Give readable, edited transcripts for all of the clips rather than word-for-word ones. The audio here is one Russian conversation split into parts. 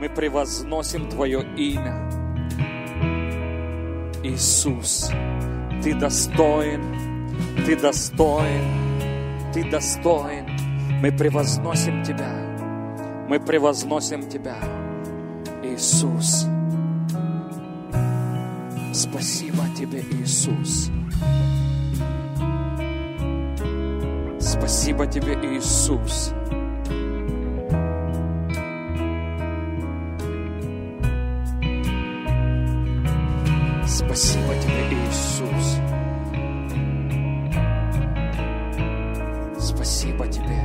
Мы превозносим Твое имя. Иисус, Ты достоин, Ты достоин, Ты достоин. Мы превозносим Тебя. Мы превозносим Тебя, Иисус. Спасибо Тебе, Иисус. Спасибо Тебе, Иисус. Спасибо Тебе, Иисус. Спасибо Тебе.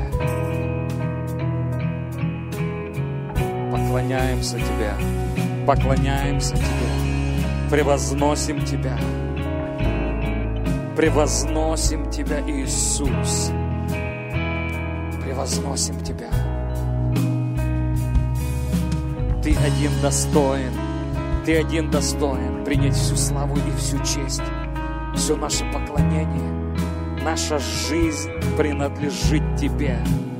Поклоняемся Тебе. Поклоняемся Тебе. Превозносим Тебя. Превозносим Тебя, Иисус. Превозносим Тебя. Ты один достоин. Ты один достоин принять всю славу и всю честь. Все наше поклонение, наша жизнь принадлежит Тебе.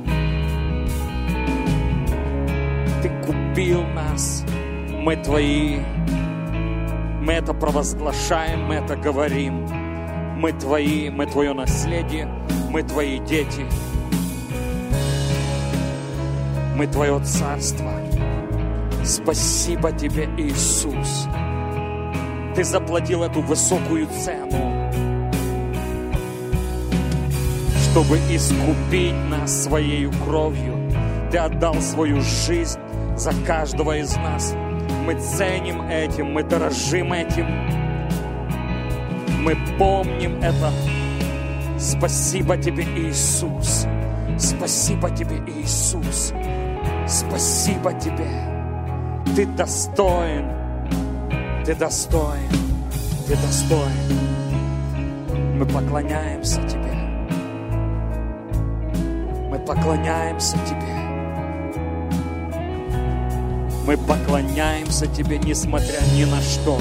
Ты купил нас. Мы Твои. Мы это провозглашаем, мы это говорим. Мы Твои, мы Твое наследие, мы Твои дети. Мы Твое царство. Спасибо Тебе, Иисус. Ты заплатил эту высокую цену, чтобы искупить нас Своей кровью. Ты отдал свою жизнь за каждого из нас. Мы ценим этим, мы дорожим этим. Мы помним это. Спасибо Тебе, Иисус. Спасибо Тебе, Иисус. Спасибо Тебе. Ты достоин. Ты достоин. Ты достоин. Мы поклоняемся Тебе. Мы поклоняемся Тебе. Мы поклоняемся Тебе, несмотря ни на что.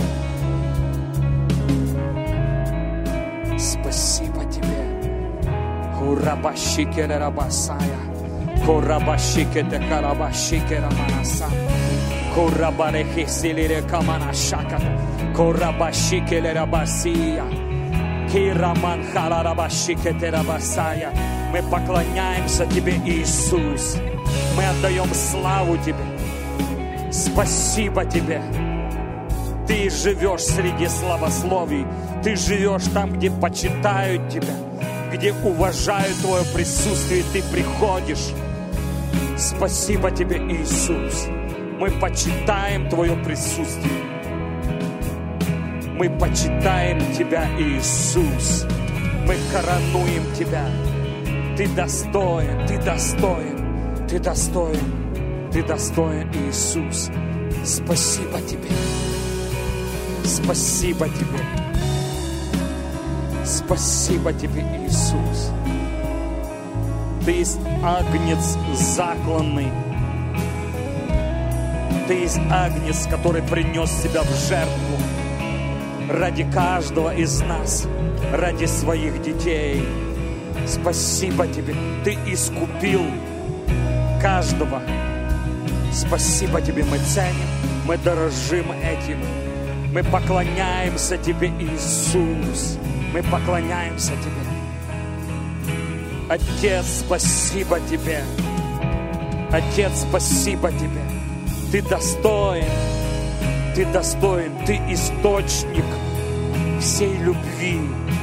Спасибо Тебе. Хурабашикере рабасая. Хурабашикете карабашикера манаса. Хурабарехи силире каманашака. Хурабашикеле рабасия. Кираман харарабашикете рабасая. Мы поклоняемся Тебе, Иисус. Мы отдаем славу Тебе. Спасибо Тебе. Ты живешь среди славословий. Ты живешь там, где почитают Тебя, где уважают Твое присутствие. Ты приходишь. Спасибо Тебе, Иисус. Мы почитаем Твое присутствие. Мы почитаем Тебя, Иисус. Мы коронуем Тебя. Ты достоин, Ты достоин, Ты достоин. Ты достоин, Иисус. Спасибо Тебе. Спасибо Тебе. Спасибо Тебе, Иисус. Ты есть агнец закланный. Ты есть агнец, который принес себя в жертву ради каждого из нас, ради своих детей. Спасибо Тебе. Ты искупил каждого. Спасибо Тебе, мы ценим, мы дорожим этим. Мы поклоняемся Тебе, Иисус. Мы поклоняемся Тебе. Отец, спасибо Тебе. Отец, спасибо Тебе. Ты достоин. Ты достоин. Ты источник всей любви.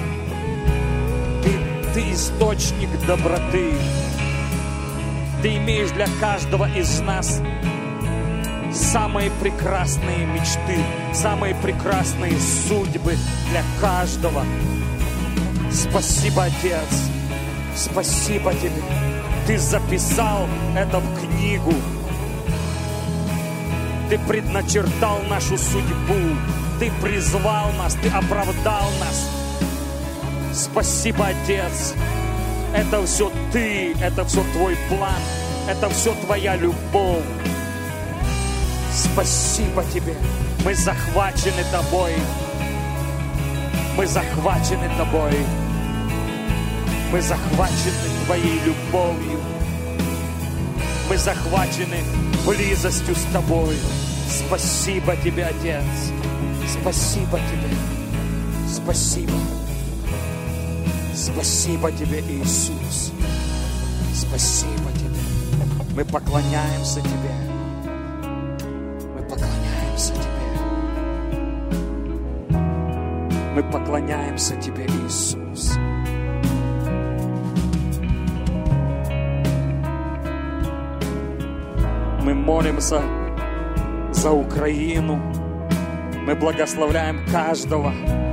Ты источник доброты. Ты имеешь для каждого из нас самые прекрасные мечты, самые прекрасные судьбы для каждого. Спасибо, Отец. Спасибо Тебе. Ты записал это в книгу. Ты предначертал нашу судьбу. Ты призвал нас, Ты оправдал нас. Спасибо, Отец. Это все Ты, это все Твой план, это все Твоя любовь. Спасибо Тебе. Мы захвачены Тобой. Мы захвачены Тобой. Мы захвачены Твоей любовью. Мы захвачены близостью с Тобой. Спасибо Тебе, Отец. Спасибо Тебе. Спасибо. Спасибо Тебе, Иисус. Спасибо Тебе. Мы поклоняемся Тебе. Мы поклоняемся Тебе. Мы поклоняемся Тебе, Иисус. Мы молимся за Украину. Мы благословляем каждого.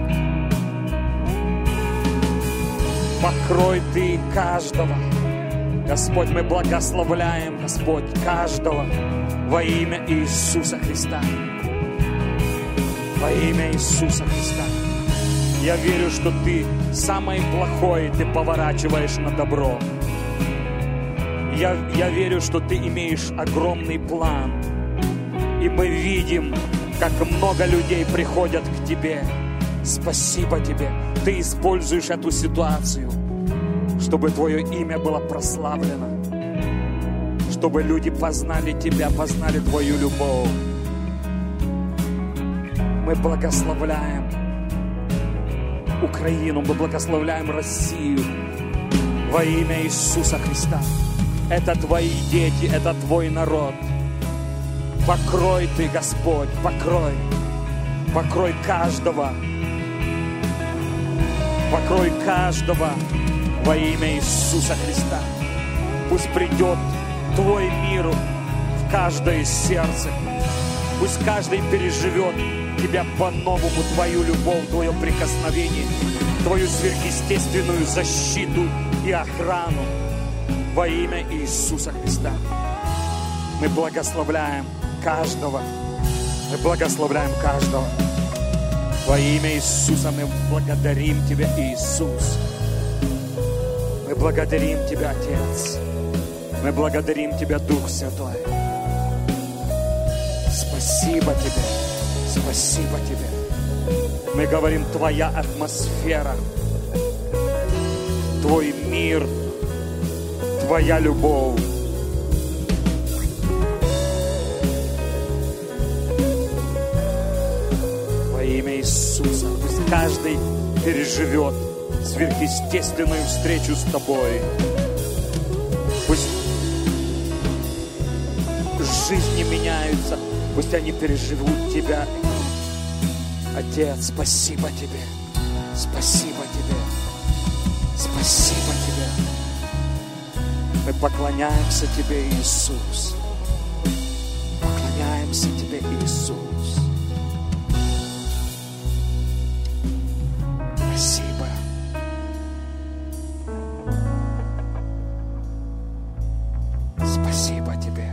Покрой Ты каждого. Господь, мы благословляем, Господь, каждого во имя Иисуса Христа. Во имя Иисуса Христа. Я верю, что Ты самое плохое Ты поворачиваешь на добро. Я верю, что Ты имеешь огромный план. И мы видим, как много людей приходят к Тебе. Спасибо Тебе. Ты используешь эту ситуацию, чтобы Твое имя было прославлено. Чтобы люди познали Тебя, познали Твою любовь. Мы благословляем Украину, мы благословляем Россию во имя Иисуса Христа. Это Твои дети, это Твой народ. Покрой Ты, Господь, покрой. Покрой каждого. Покрой каждого во имя Иисуса Христа. Пусть придет Твой мир в каждое сердце. Пусть каждый переживет Тебя по-новому, Твою любовь, Твое прикосновение, Твою сверхъестественную защиту и охрану во имя Иисуса Христа. Мы благословляем каждого. Мы благословляем каждого. Во имя Иисуса мы благодарим Тебя, Иисус. Мы благодарим Тебя, Отец. Мы благодарим Тебя, Дух Святой. Спасибо Тебе. Спасибо Тебе. Мы говорим, Твоя атмосфера, Твой мир, Твоя любовь. Во имя Иисуса пусть каждый переживет сверхъестественную встречу с Тобой. Пусть жизни меняются, пусть они переживут Тебя. Отец, спасибо Тебе, спасибо Тебе, спасибо Тебе. Мы поклоняемся Тебе, Иисус. Поклоняемся Тебе, Иисус. Спасибо. Спасибо Тебе.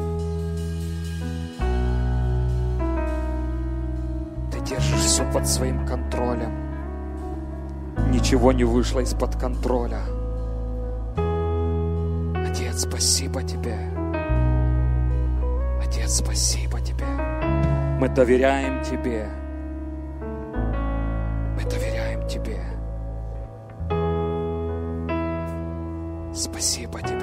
Ты держишь все под своим контролем. Ничего не вышло из-под контроля. Отец, спасибо Тебе. Отец, спасибо Тебе. Мы доверяем Тебе. Мы доверяем Тебе. Спасибо Тебе.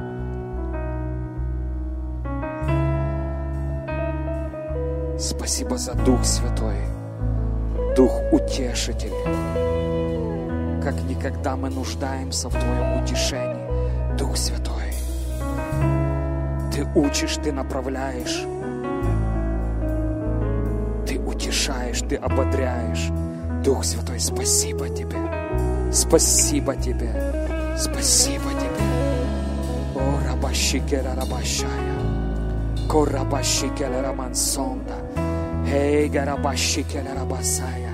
Спасибо за Дух Святой, Дух Утешитель. Как никогда мы нуждаемся в Твоем утешении, Дух Святой. Ты учишь, Ты направляешь, Ты утешаешь, Ты ободряешь. Дух Святой, спасибо Тебе. Спасибо Тебе. Спасибо Тебе. О, рабашикера рабашая. Корабашикера рамансонда. Эй, гарабашикера рабасая.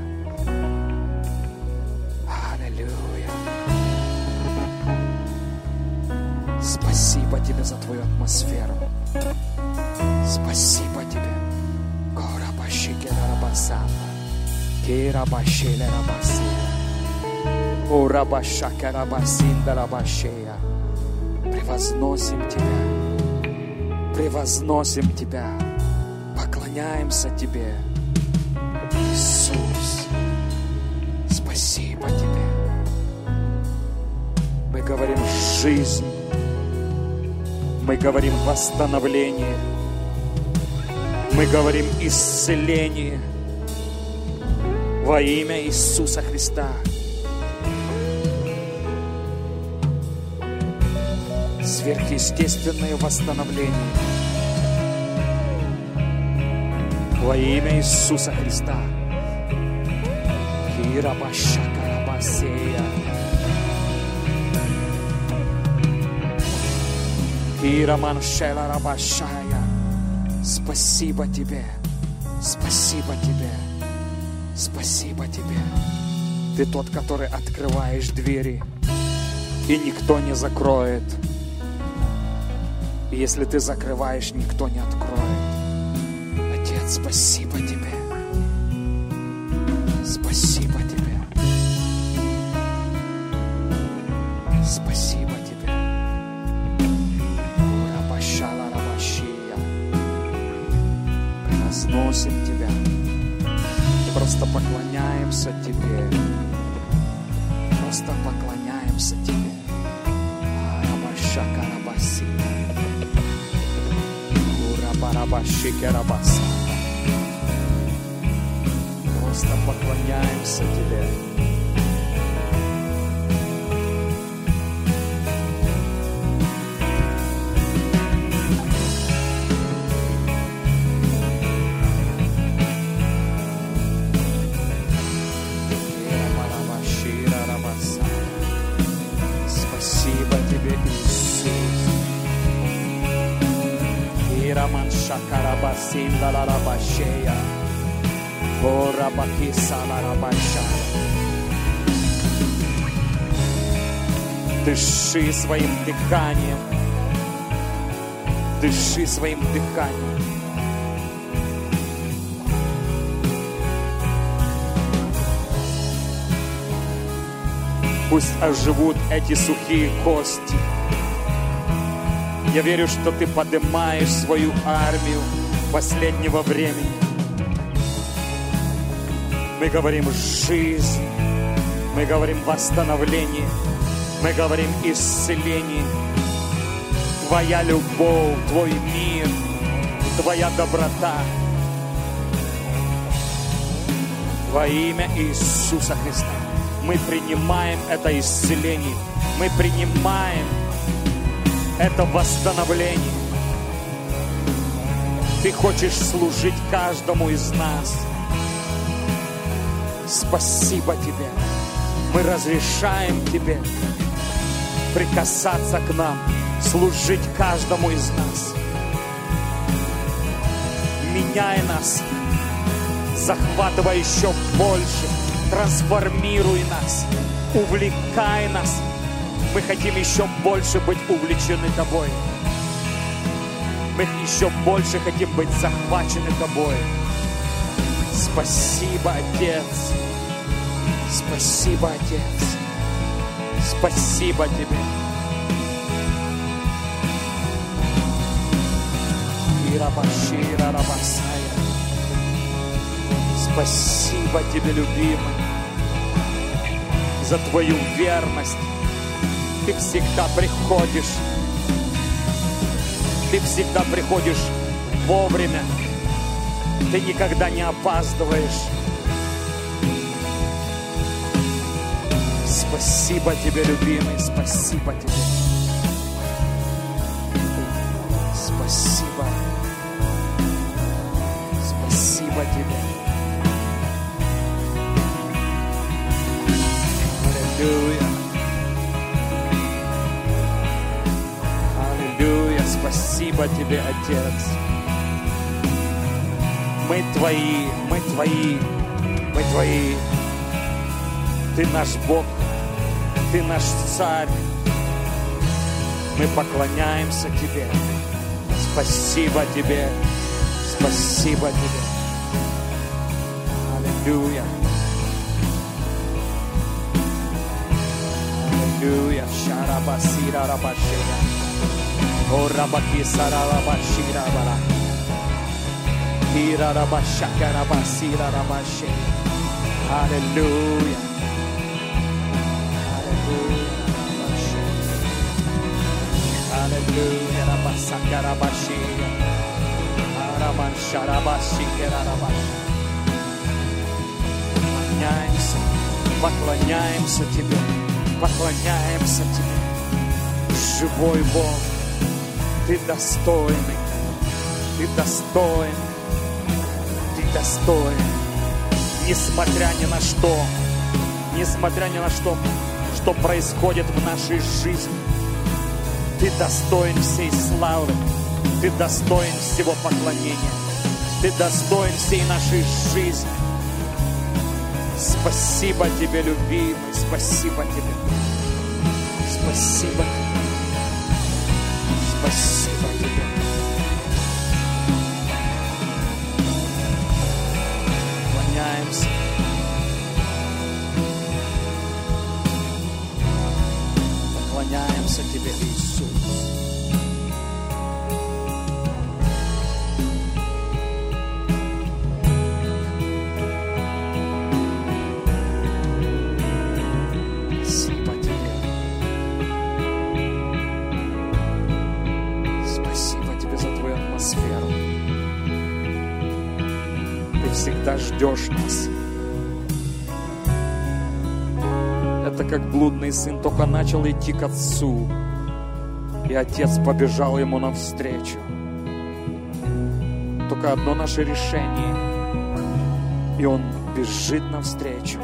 Спасибо Тебе за Твою атмосферу. Спасибо Тебе. Корабашикера рабасанда. Керабашеле рабасия. О, рабашака рабасинда рабашея. Превозносим Тебя. Превозносим Тебя. Поклоняемся Тебе. Иисус. Спасибо Тебе. Мы говорим жизнь. Мы говорим восстановление. Мы говорим исцеление во имя Иисуса Христа. Сверхъестественное восстановление во имя Иисуса Христа. Спасибо Тебе, спасибо Тебе, спасибо Тебе. Ты тот, который открываешь двери, и никто не закроет. И если Ты закрываешь, никто не откроет. Отец, спасибо Тебе. Спасибо Тебе. Спасибо Тебе. Рабашала рабашия. Превозносим Тебя. И просто поклоняемся Тебе. Просто поклоняемся Тебе. Рабашака рабасия. Урабарабашики рабаса. Просто поклоняемся Тебе. Спасибо Тебе, Иисус. Ираман шакарабасинда ларабашея. Дыши своим дыханием. Дыши своим дыханием. Пусть оживут эти сухие кости. Я верю, что Ты поднимаешь свою армию последнего времени. Мы говорим жизнь, мы говорим восстановление, мы говорим исцеление. Твоя любовь, Твой мир, Твоя доброта. Во имя Иисуса Христа мы принимаем это исцеление, мы принимаем это восстановление. Ты хочешь служить каждому из нас. Спасибо Тебе. Мы разрешаем Тебе прикасаться к нам, служить каждому из нас. Меняй нас, захватывай еще больше, трансформируй нас, увлекай нас. Мы хотим еще больше быть увлечены Тобой. Мы еще больше хотим быть захвачены Тобой. Спасибо, Отец. Спасибо, Отец. Спасибо Тебе. Ирабашира рабасая. Спасибо Тебе, любимый, за Твою верность. Ты всегда приходишь. Ты всегда приходишь вовремя. Ты никогда не опаздываешь. Спасибо Тебе, любимый, спасибо Тебе. Спасибо. Спасибо Тебе. Аллилуйя. Аллилуйя. Спасибо Тебе, Отец. Мы Твои, мы Твои, мы Твои. Ты наш Бог, Ты наш Царь. Мы поклоняемся Тебе. Спасибо Тебе, спасибо Тебе. Аллилуйя. Аллилуйя. Шарабасира рабашея. О рабакисара рабашира бара. Ира рабашака рабасира рабашея. Аллилуйя. Аллилуйя, рабасака рабашия, Поклоняемся Тебе, поклоняемся Тебе, живой Бог, Ты достойный, Ты достоин, Ты достоин, несмотря ни на что, что происходит в нашей жизни. Ты достоин всей славы, Ты достоин всего поклонения, Ты достоин всей нашей жизни. Спасибо Тебе, любимый, спасибо Тебе. Спасибо Тебе. Спасибо Тебе. Поклоняемся. Поклоняемся Тебе, Иисус. Всегда ждешь нас. Это как блудный сын только начал идти к отцу, и отец побежал ему навстречу. Только одно наше решение, и он бежит навстречу,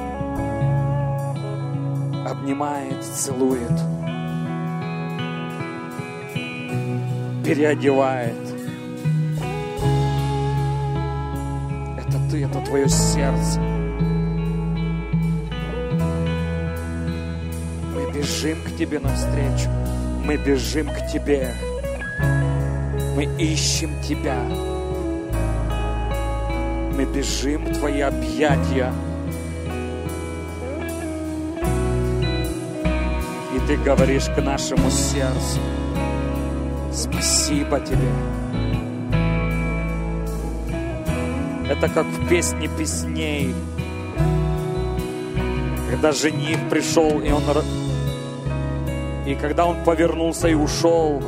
обнимает, целует, переодевает. Это Твое сердце. Мы бежим к Тебе навстречу. Мы бежим к Тебе. Мы ищем Тебя. Мы бежим в Твои объятия. И Ты говоришь к нашему сердцу: спасибо Тебе. Это как в песне песней, когда жених пришел, и когда он повернулся и ушел,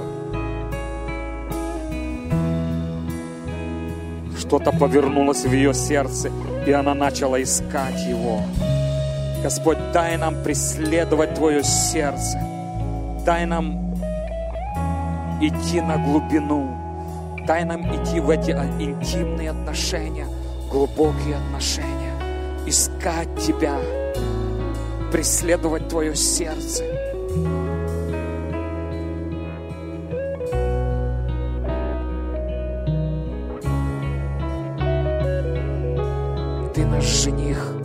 что-то повернулось в ее сердце, и она начала искать его. Господь, дай нам преследовать Твое сердце, дай нам идти на глубину. Дай нам идти в эти интимные отношения, глубокие отношения, искать Тебя, преследовать Твое сердце. Ты наш жених,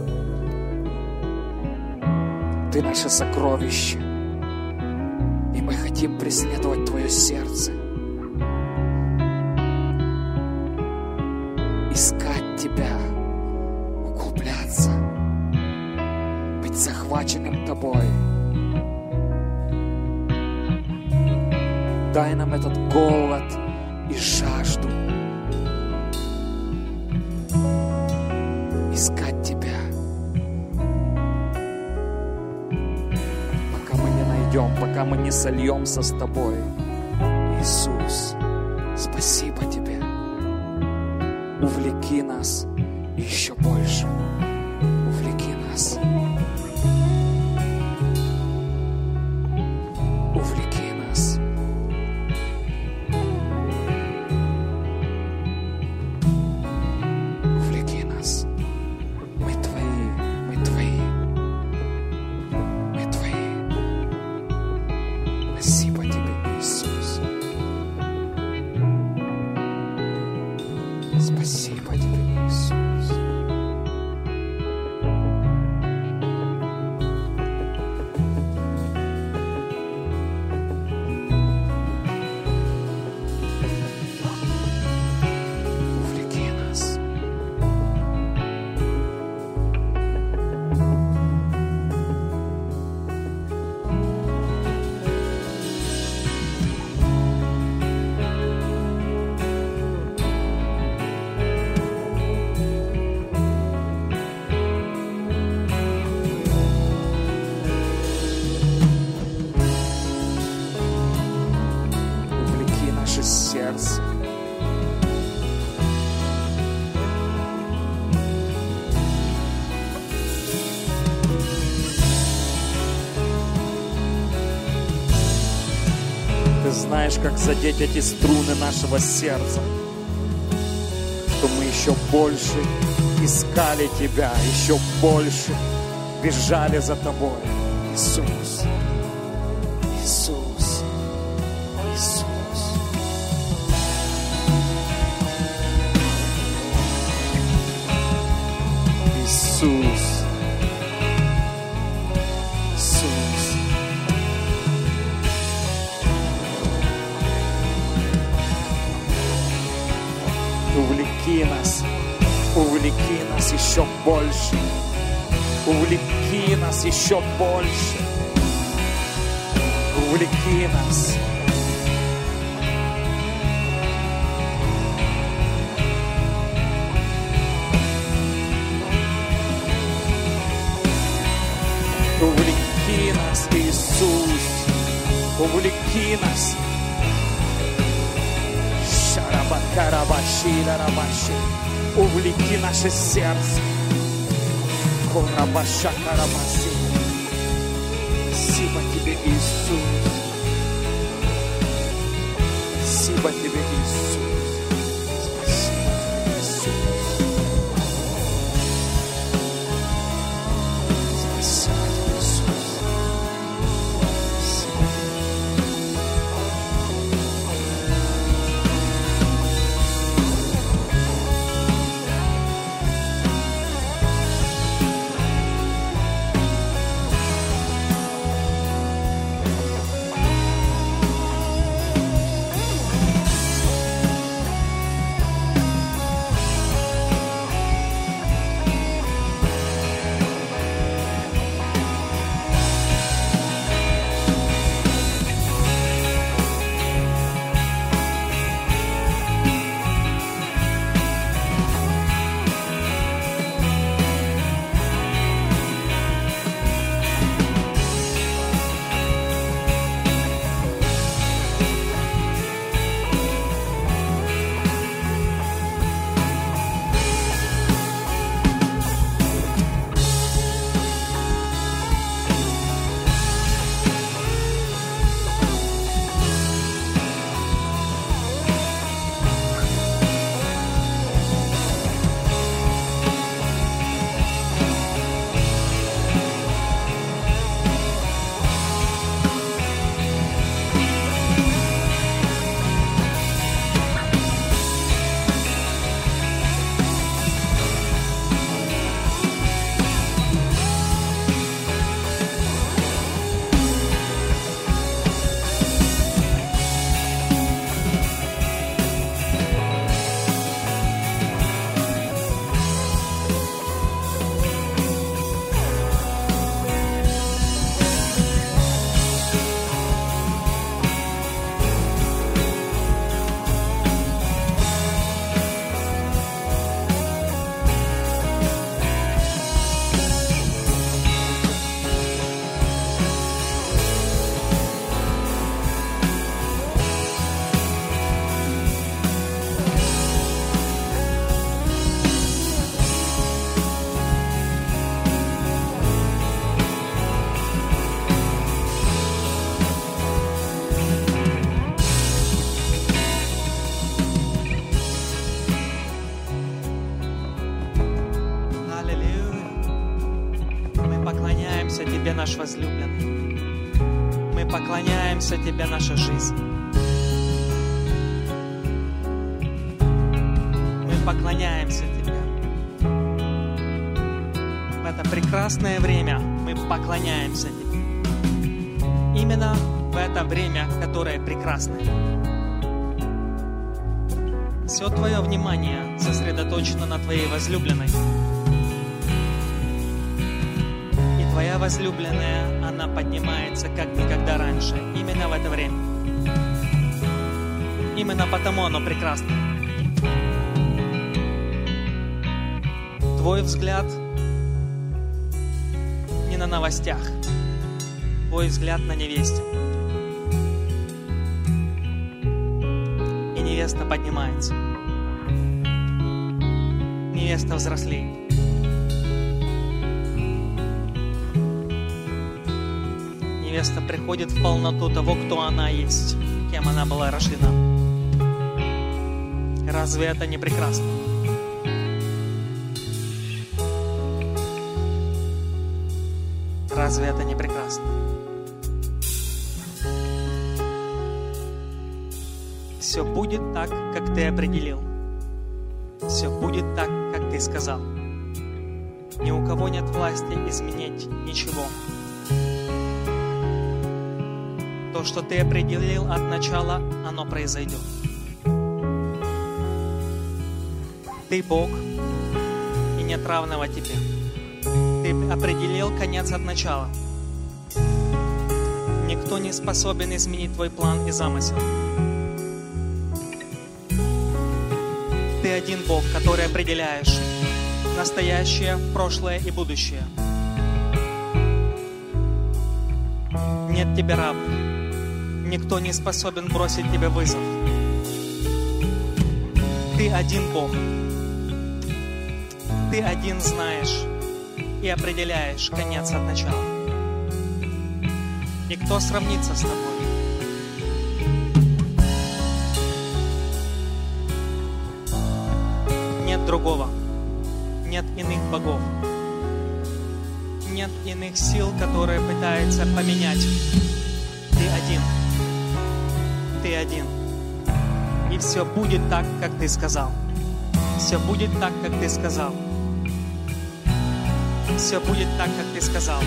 Ты наше сокровище, и мы хотим преследовать Твое сердце. Искать Тебя, углубляться, быть захваченным Тобой. Дай нам этот голод и жажду искать Тебя, пока мы не найдем, пока мы не сольемся с Тобой. Иисус, спасибо Тебе. Увлеки нас еще больше. Увлеки нас. Увлеки нас. Увлеки нас. Мы Твои, мы Твои, мы Твои. Спасибо Тебе, Иисус. Спасибо Тебе, Иисус. Увлеки нас. знаешь, как задеть эти струны нашего сердца, что мы еще больше искали Тебя, еще больше бежали за Тобой. Иисус, Иисус, Иисус. Иисус, Иисус. Увлеки нас еще больше. Увлеки нас еще больше. Увлеки нас. Увлеки нас, Иисус. Увлеки нас. Шарабакарабаши, рарабаши. Увлеки наше сердце. Корабаша-карабаси. Спасибо Тебе, Иисус. Спасибо Тебе, Иисус. Спасибо Тебе, Иисус. Спасибо Тебе, Иисус. Спасибо Тебе, наш возлюбленный. Мы поклоняемся Тебе, наша жизнь. Мы поклоняемся Тебе. В это прекрасное время мы поклоняемся Тебе. Именно в это время, которое прекрасное. Все Твое внимание сосредоточено на Твоей возлюбленной. Твоя возлюбленная, она поднимается как никогда раньше, именно в это время. Именно потому оно прекрасно. Твой взгляд не на новостях, твой взгляд на невесте. И невеста поднимается. Невеста взрослеет. Невеста приходит в полноту того, кто она есть. кем она была рождена. Разве это не прекрасно? Разве это не прекрасно? Все будет так, как ты определил. Все будет так, как ты сказал. Ни у кого нет власти изменить ничего. То, что ты определил от начала, оно произойдет. Ты Бог, и нет равного тебе. Ты определил конец от начала. Никто не способен изменить твой план и замысел. Ты один Бог, который определяешь настоящее, прошлое и будущее. Нет тебе равных. Никто не способен бросить тебе вызов. Ты один Бог. Ты один знаешь и определяешь конец от начала. И кто сравнится с тобой? Нет другого. Нет иных богов. Нет иных сил, которые пытаются поменять. Ты один. Ты один. И все будет так, как ты сказал. Все будет так, как ты сказал. Все будет так, как ты сказал.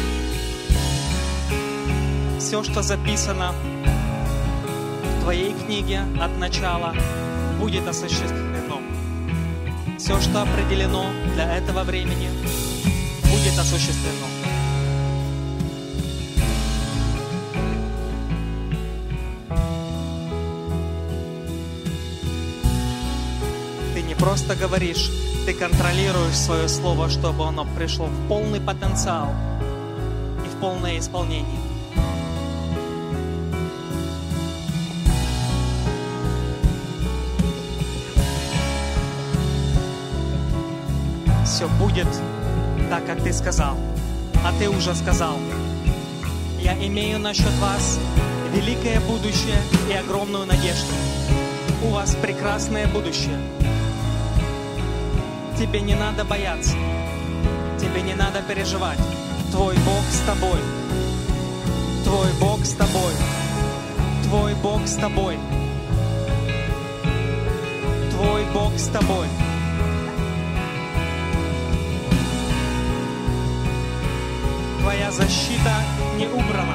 Все, что записано в твоей книге от начала, будет осуществлено. Все, что определено для этого времени, будет осуществлено. Ты не просто говоришь, ты контролируешь свое слово, чтобы оно пришло в полный потенциал и в полное исполнение. Все будет так, как ты сказал. А ты уже сказал. Я имею насчет вас великое будущее и огромную надежду. У вас прекрасное будущее. Тебе не надо бояться. Тебе не надо переживать. Твой Бог с тобой. Твой Бог с тобой. Твой Бог с тобой. Твой Бог с тобой. Твоя защита не убрана.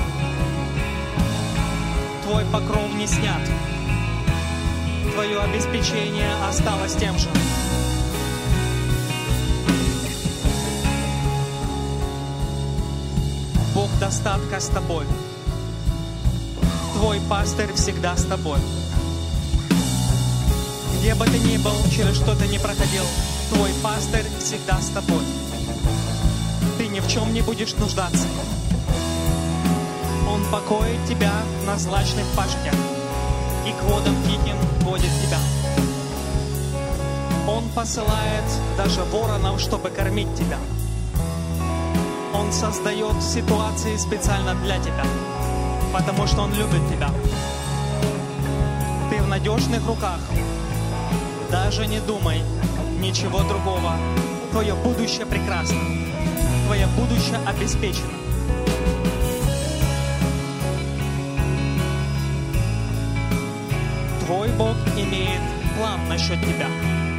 Твой покров не снят. Твое обеспечение осталось тем же. Бог достатка с тобой. Твой пастырь всегда с тобой. Где бы ты ни был, через что ты ни проходил, твой пастырь всегда с тобой. Ты ни в чем не будешь нуждаться. Он покоит тебя на злачных пашнях и к водам тихим водит тебя. Он посылает даже воронов, чтобы кормить тебя. Он создает ситуации специально для тебя, потому что Он любит тебя. Ты в надежных руках. Даже не думай ничего другого. Твое будущее прекрасно. Твое будущее обеспечено. Твой Бог имеет план насчет тебя.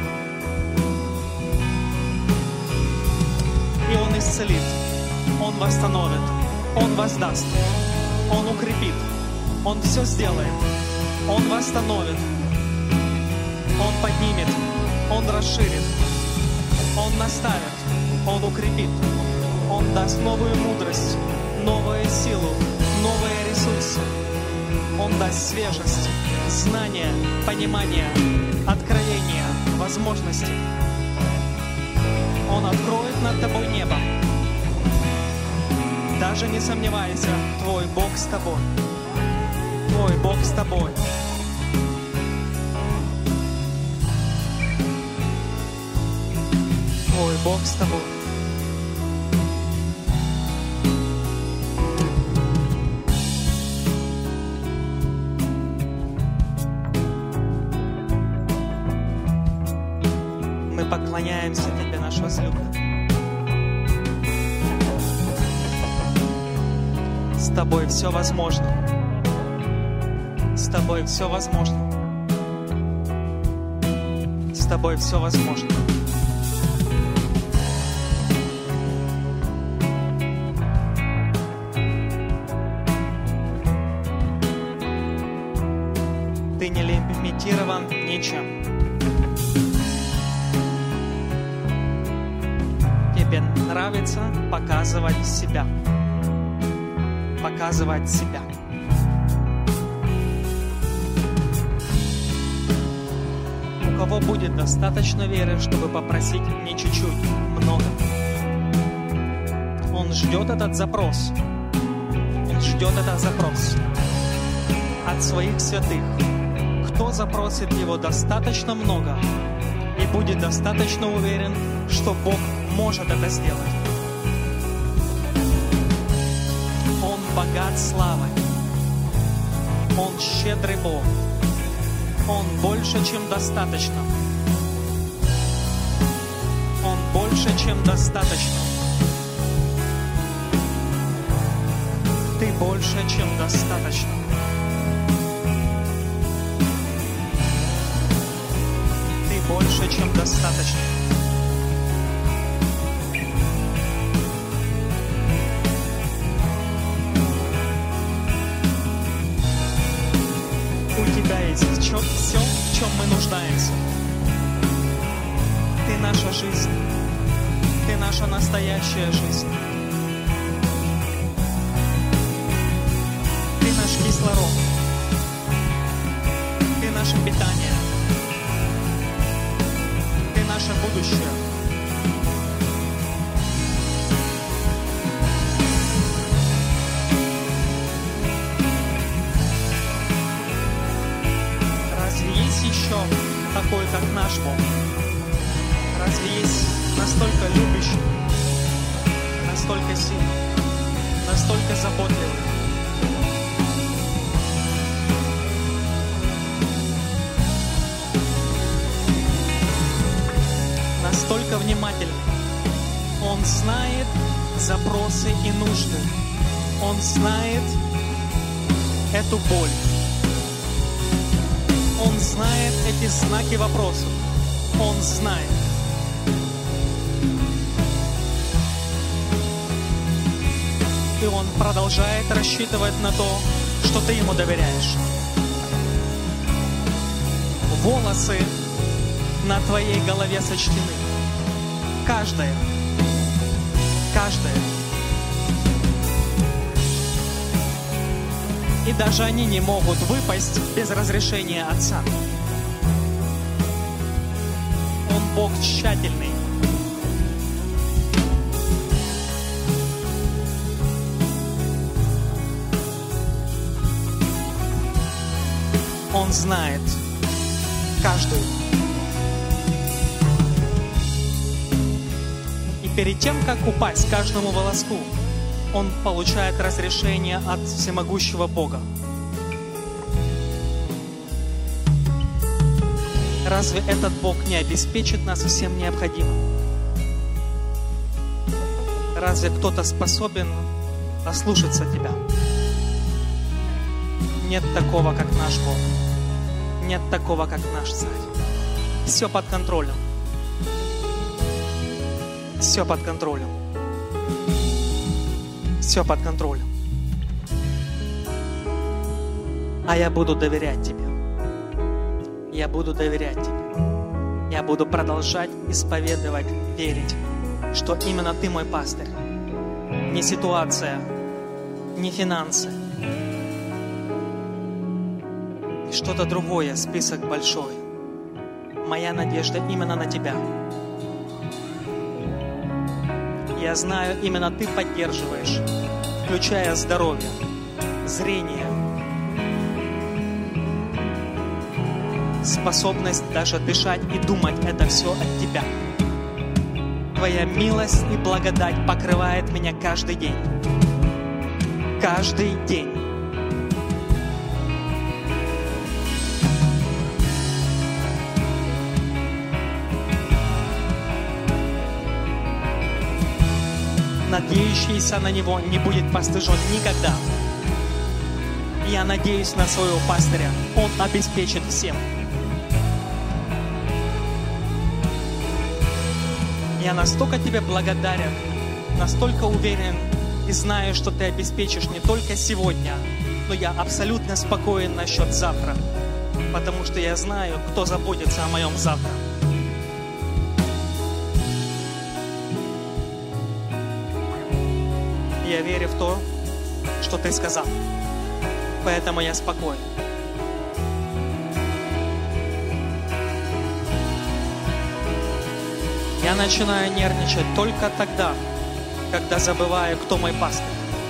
И Он исцелит. Он восстановит, Он воздаст, Он укрепит, Он все сделает, Он восстановит, Он поднимет, Он расширит, Он наставит, Он укрепит, Он даст новую мудрость, новую силу, новые ресурсы, Он даст свежесть, знания, понимание, откровение, возможности. Он откроет над тобой небо. Даже не сомневайся, твой Бог с тобой. Твой Бог с тобой. Твой Бог с тобой. поклоняемся Тебе, наш возлюбленный. С Тобой все возможно. С Тобой все возможно. С Тобой все возможно. Ты не лимитирован ничем. Тебе нравится показывать себя. Показывать себя. У кого будет достаточно веры, чтобы попросить не чуть-чуть, много. Он ждет этот запрос. Он ждет этот запрос от своих святых. Кто запросит его достаточно много и будет достаточно уверен, что Бог может это сделать. Он богат славой. Он щедрый Бог. Он больше, чем достаточно. Он больше, чем достаточно. Ты больше, чем достаточно. Ты больше, чем достаточно. У Тебя есть все, в чем мы нуждаемся. Ты наша жизнь. Ты наша настоящая жизнь. Ты наш кислород. Ты наше питание. Ты наше будущее. Разве есть еще такой, как наш Бог? Разве есть настолько любящий, настолько сильный, настолько заботливый? Настолько внимательный. Он знает запросы и нужды. Он знает эту боль. Он знает эти знаки вопросов. Он знает. И Он продолжает рассчитывать на то, что ты Ему доверяешь. Волосы на твоей голове сочтены. Каждая. Каждая. И даже они не могут выпасть без разрешения Отца. Он Бог тщательный. Он знает каждую. И перед тем, как упасть каждому волоску, он получает разрешение от всемогущего Бога. Разве этот Бог не обеспечит нас всем необходимым? Разве кто-то способен ослушаться Тебя? Нет такого, как наш Бог. Нет такого, как наш Царь. Все под контролем. Все под контролем. Все под контролем. А я буду доверять Тебе. Я буду доверять Тебе. Я буду продолжать исповедовать, верить, что именно Ты мой пастырь. Не ситуация, не финансы. И что-то другое, список большой. Моя надежда именно на Тебя. Я знаю, именно Ты поддерживаешь, включая здоровье, зрение, способность даже дышать и думать, это все от Тебя. Твоя милость и благодать покрывает меня каждый день. Каждый день. надеющийся на Него не будет постыжен никогда. Я надеюсь на своего пастыря. Он обеспечит всем. Я настолько Тебе благодарен, настолько уверен и знаю, что Ты обеспечишь не только сегодня, но я абсолютно спокоен насчет завтра, потому что я знаю, кто заботится о моем завтра. Я верю в то, что Ты сказал, поэтому я спокоен. Я начинаю нервничать только тогда, когда забываю, кто мой пастырь.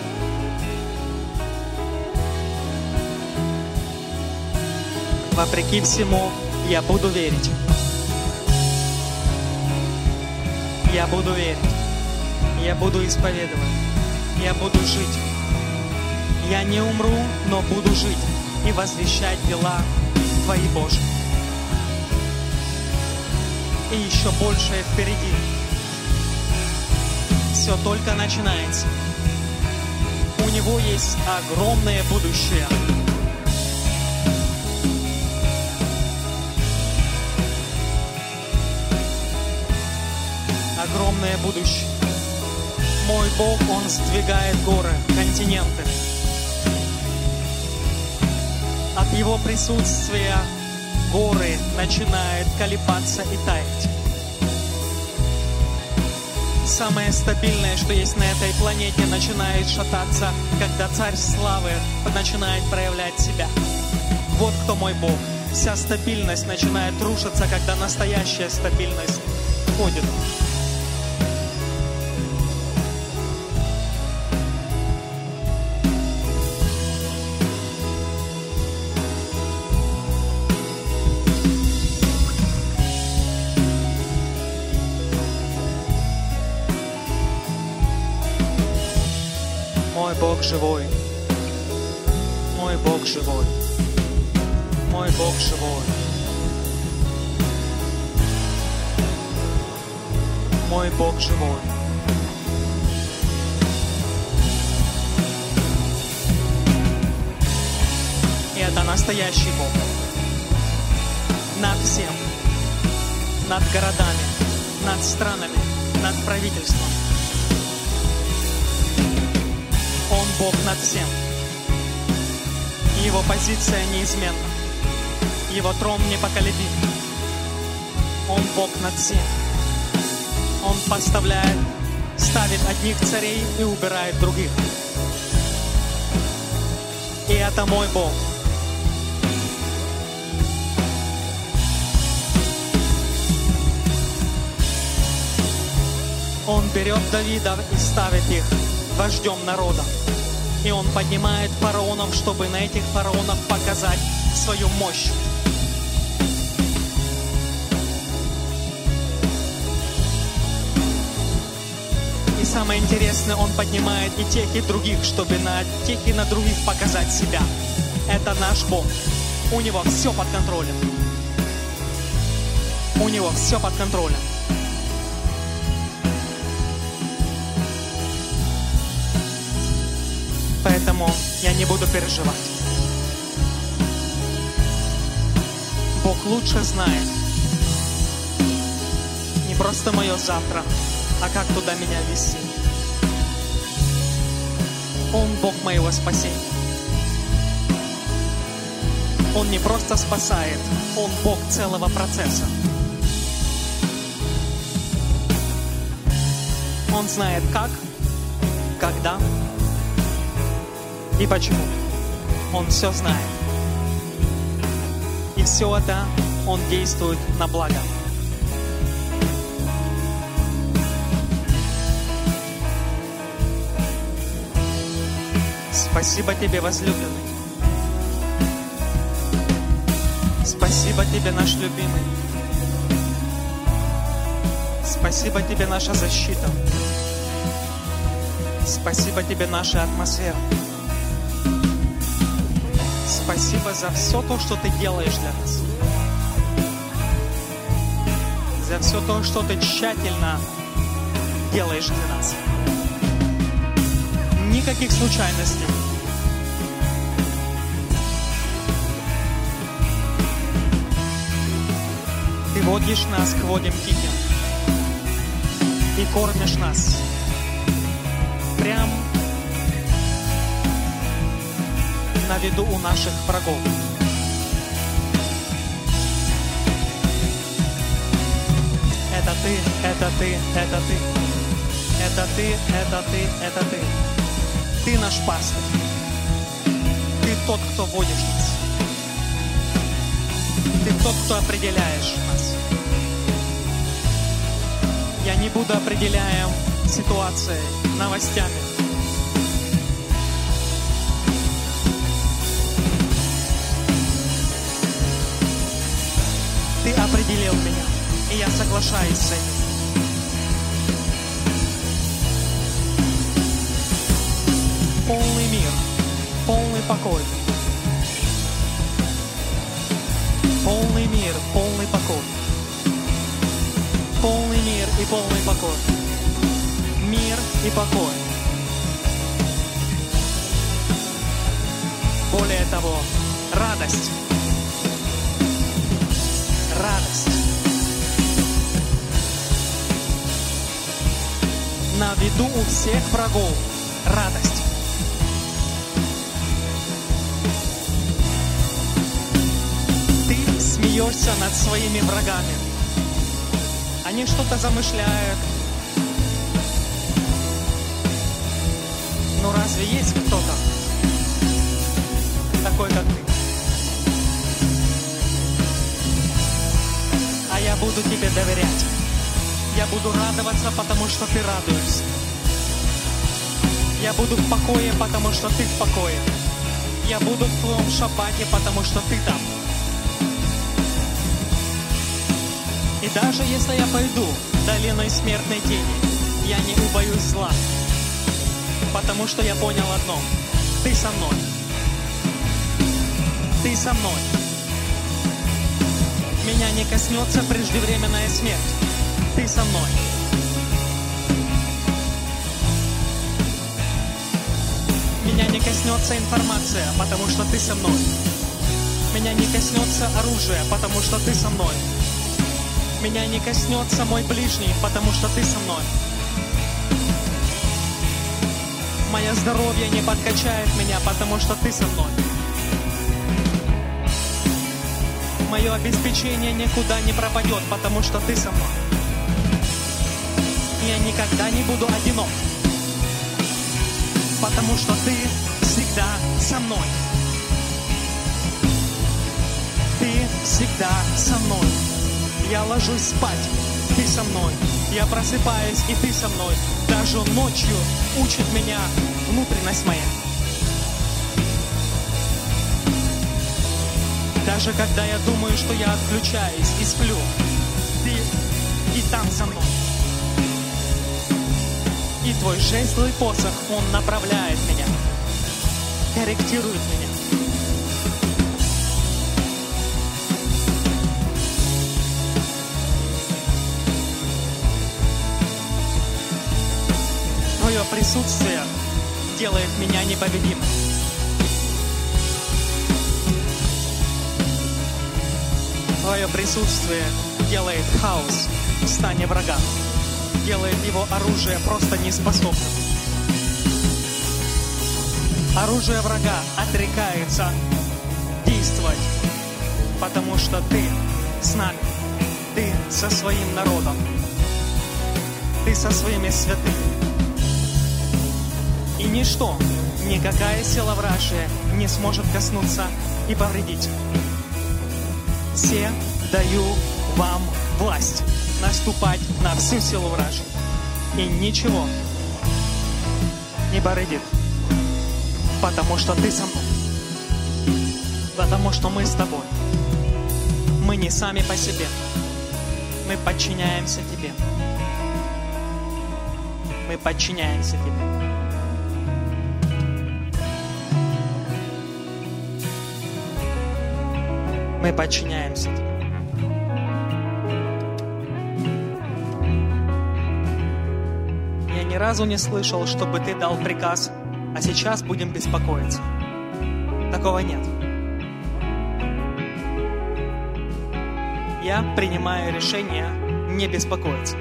Вопреки всему, я буду верить. Я буду верить. Я буду исповедовать. Я буду жить. Я не умру, но буду жить и возвещать дела Твои, Божьи. И еще большее впереди. Все только начинается. У Него есть огромное будущее. Огромное будущее. Мой Бог, Он сдвигает горы, континенты. От Его присутствия горы начинают колебаться и таять. Самое стабильное, что есть на этой планете, начинает шататься, когда Царь Славы начинает проявлять себя. Вот кто мой Бог. Вся стабильность начинает рушиться, когда настоящая стабильность входит. Мой Бог живой. Мой Бог живой. Мой Бог живой. Мой Бог живой. И это настоящий Бог. Над всем. Над городами. Над странами. Над правительством. Он Бог над всем. Его позиция неизменна. Его трон непоколебим. Он Бог над всем. Он ставит одних царей и убирает других. И это мой Бог. Он берет Давида и ставит их вождем народа. И Он поднимает фараонов, чтобы на этих фараонов показать свою мощь. И самое интересное, Он поднимает и тех, и других, чтобы на тех и на других показать себя. Это наш Бог. У Него все под контролем. У Него все под контролем. Поэтому я не буду переживать. Бог лучше знает не просто мое завтра, а как туда меня вести. Он Бог моего спасения. Он не просто спасает, Он Бог целого процесса. Он знает как, когда и почему. Он все знает. И все это Он действует на благо. Спасибо Тебе, возлюбленный. Спасибо Тебе, наш любимый. Спасибо Тебе, наша защита. Спасибо Тебе, наша атмосфера. Спасибо за все то, что Ты делаешь для нас. За все то, что Ты тщательно делаешь для нас. Никаких случайностей. Ты водишь нас к водам тихим и кормишь нас прям на виду у наших врагов. Это ты, это ты, это ты. Это ты, это ты, это ты. Ты наш пастырь. Ты тот, кто водишь нас. Ты тот, кто определяешь нас. Я не буду определяем ситуацией, новостями. Ты определил меня, и я соглашаюсь с этим. Полный мир, полный покой. Полный мир, полный покой. Полный мир и полный покой. Мир и покой. Более того, радость. Радость. На виду у всех врагов радость. Ты смеешься над своими врагами. Они что-то замышляют. Но разве есть кто-то такой, как ты? А я буду тебе доверять. Я буду радоваться, потому что ты радуешься. Я буду в покое, потому что ты в покое. Я буду в твоем шаббате, потому что ты там. И даже если я пойду долиной смертной тени, я не убоюсь зла, потому что я понял одно: ты со мной. Ты со мной. Меня не коснется преждевременная смерть. Ты со мной. Меня не коснется информация, потому что ты со мной. Меня не коснется оружие, потому что ты со мной. Меня не коснется мой ближний, потому что ты со мной. Мое здоровье не подкачает меня, потому что ты со мной. Мое обеспечение никуда не пропадет, потому что ты со мной. Я никогда не буду одинок, потому что ты всегда со мной. Ты всегда со мной. Я ложусь спать, ты со мной. Я просыпаюсь, и ты со мной. Даже ночью учит меня внутренность моя. Даже когда я думаю, что я отключаюсь и сплю, ты и там со мной. И твой жезл и посох, он направляет меня, корректирует меня. Твое присутствие делает меня непобедимым. Твое присутствие делает хаос в стане врага, делает его оружие просто неспособным. Оружие врага отрекается действовать, потому что ты с нами, ты со своим народом, ты со своими святыми. И ничто, никакая сила вражья не сможет коснуться и повредить. Все даю вам власть наступать на всю силу вражью. И ничего не повредит, потому что ты со мной. Потому что мы с тобой. Мы не сами по себе. Мы подчиняемся тебе. Мы подчиняемся тебе. Мы подчиняемся тебе. Я ни разу не слышал, чтобы ты дал приказ а сейчас будем беспокоиться. Такого нет. Я принимаю решение не беспокоиться.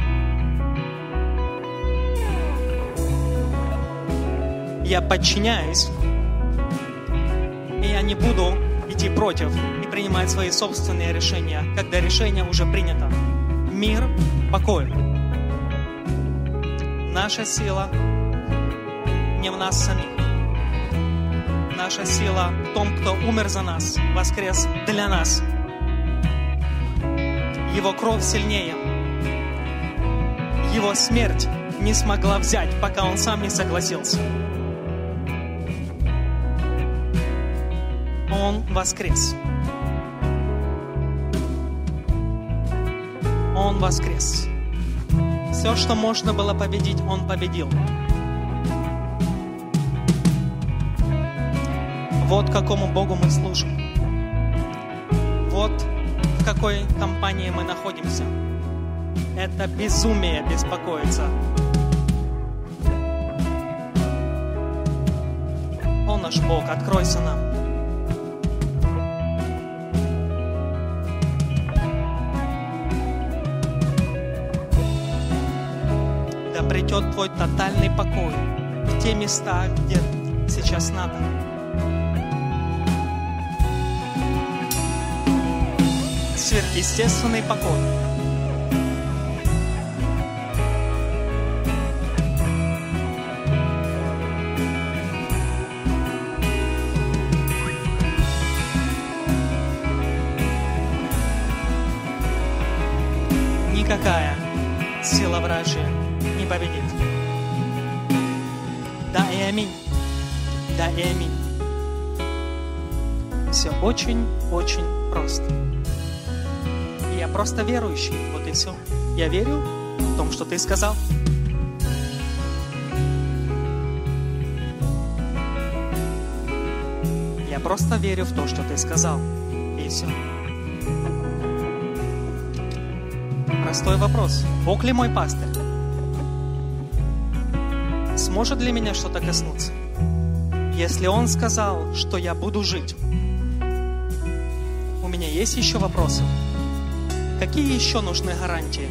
Я подчиняюсь, и я не буду идти против и принимать свои собственные решения, когда решение уже принято. Мир, покой. Наша сила не в нас самих. Наша сила в том, кто умер за нас, воскрес для нас. Его кровь сильнее. Его смерть не смогла взять, пока он сам не согласился. Он воскрес. Он воскрес. Все, что можно было победить, он победил. Вот какому Богу мы служим. Вот в какой компании мы находимся. Это безумие беспокоиться. Он наш Бог, откройся нам. Да придет Твой тотальный покой в те места, где сейчас надо. Сверхъестественный покой. Никакая сила вражья не победит. Да и аминь. Да и аминь. Все очень-очень просто. Я просто верующий, вот и все. Я верю в том, что Ты сказал. Я просто верю в то, что Ты сказал. И все. Простой вопрос. Бог ли мой пастырь? Сможет ли меня что-то коснуться? Если Он сказал, что я буду жить, у меня есть еще вопросы? Какие еще нужны гарантии?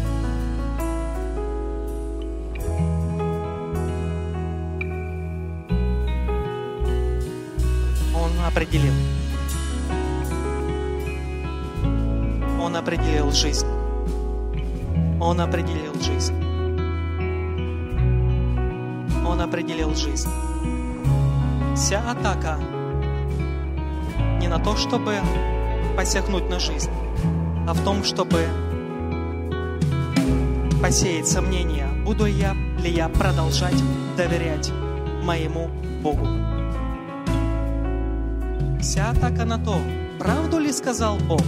Он определил. Он определил жизнь. Он определил жизнь. Он определил жизнь. Вся атака не на то, чтобы посягнуть на жизнь, а в том, чтобы посеять сомнения, буду ли я продолжать доверять моему Богу. Вся атака на то, правду ли сказал Бог.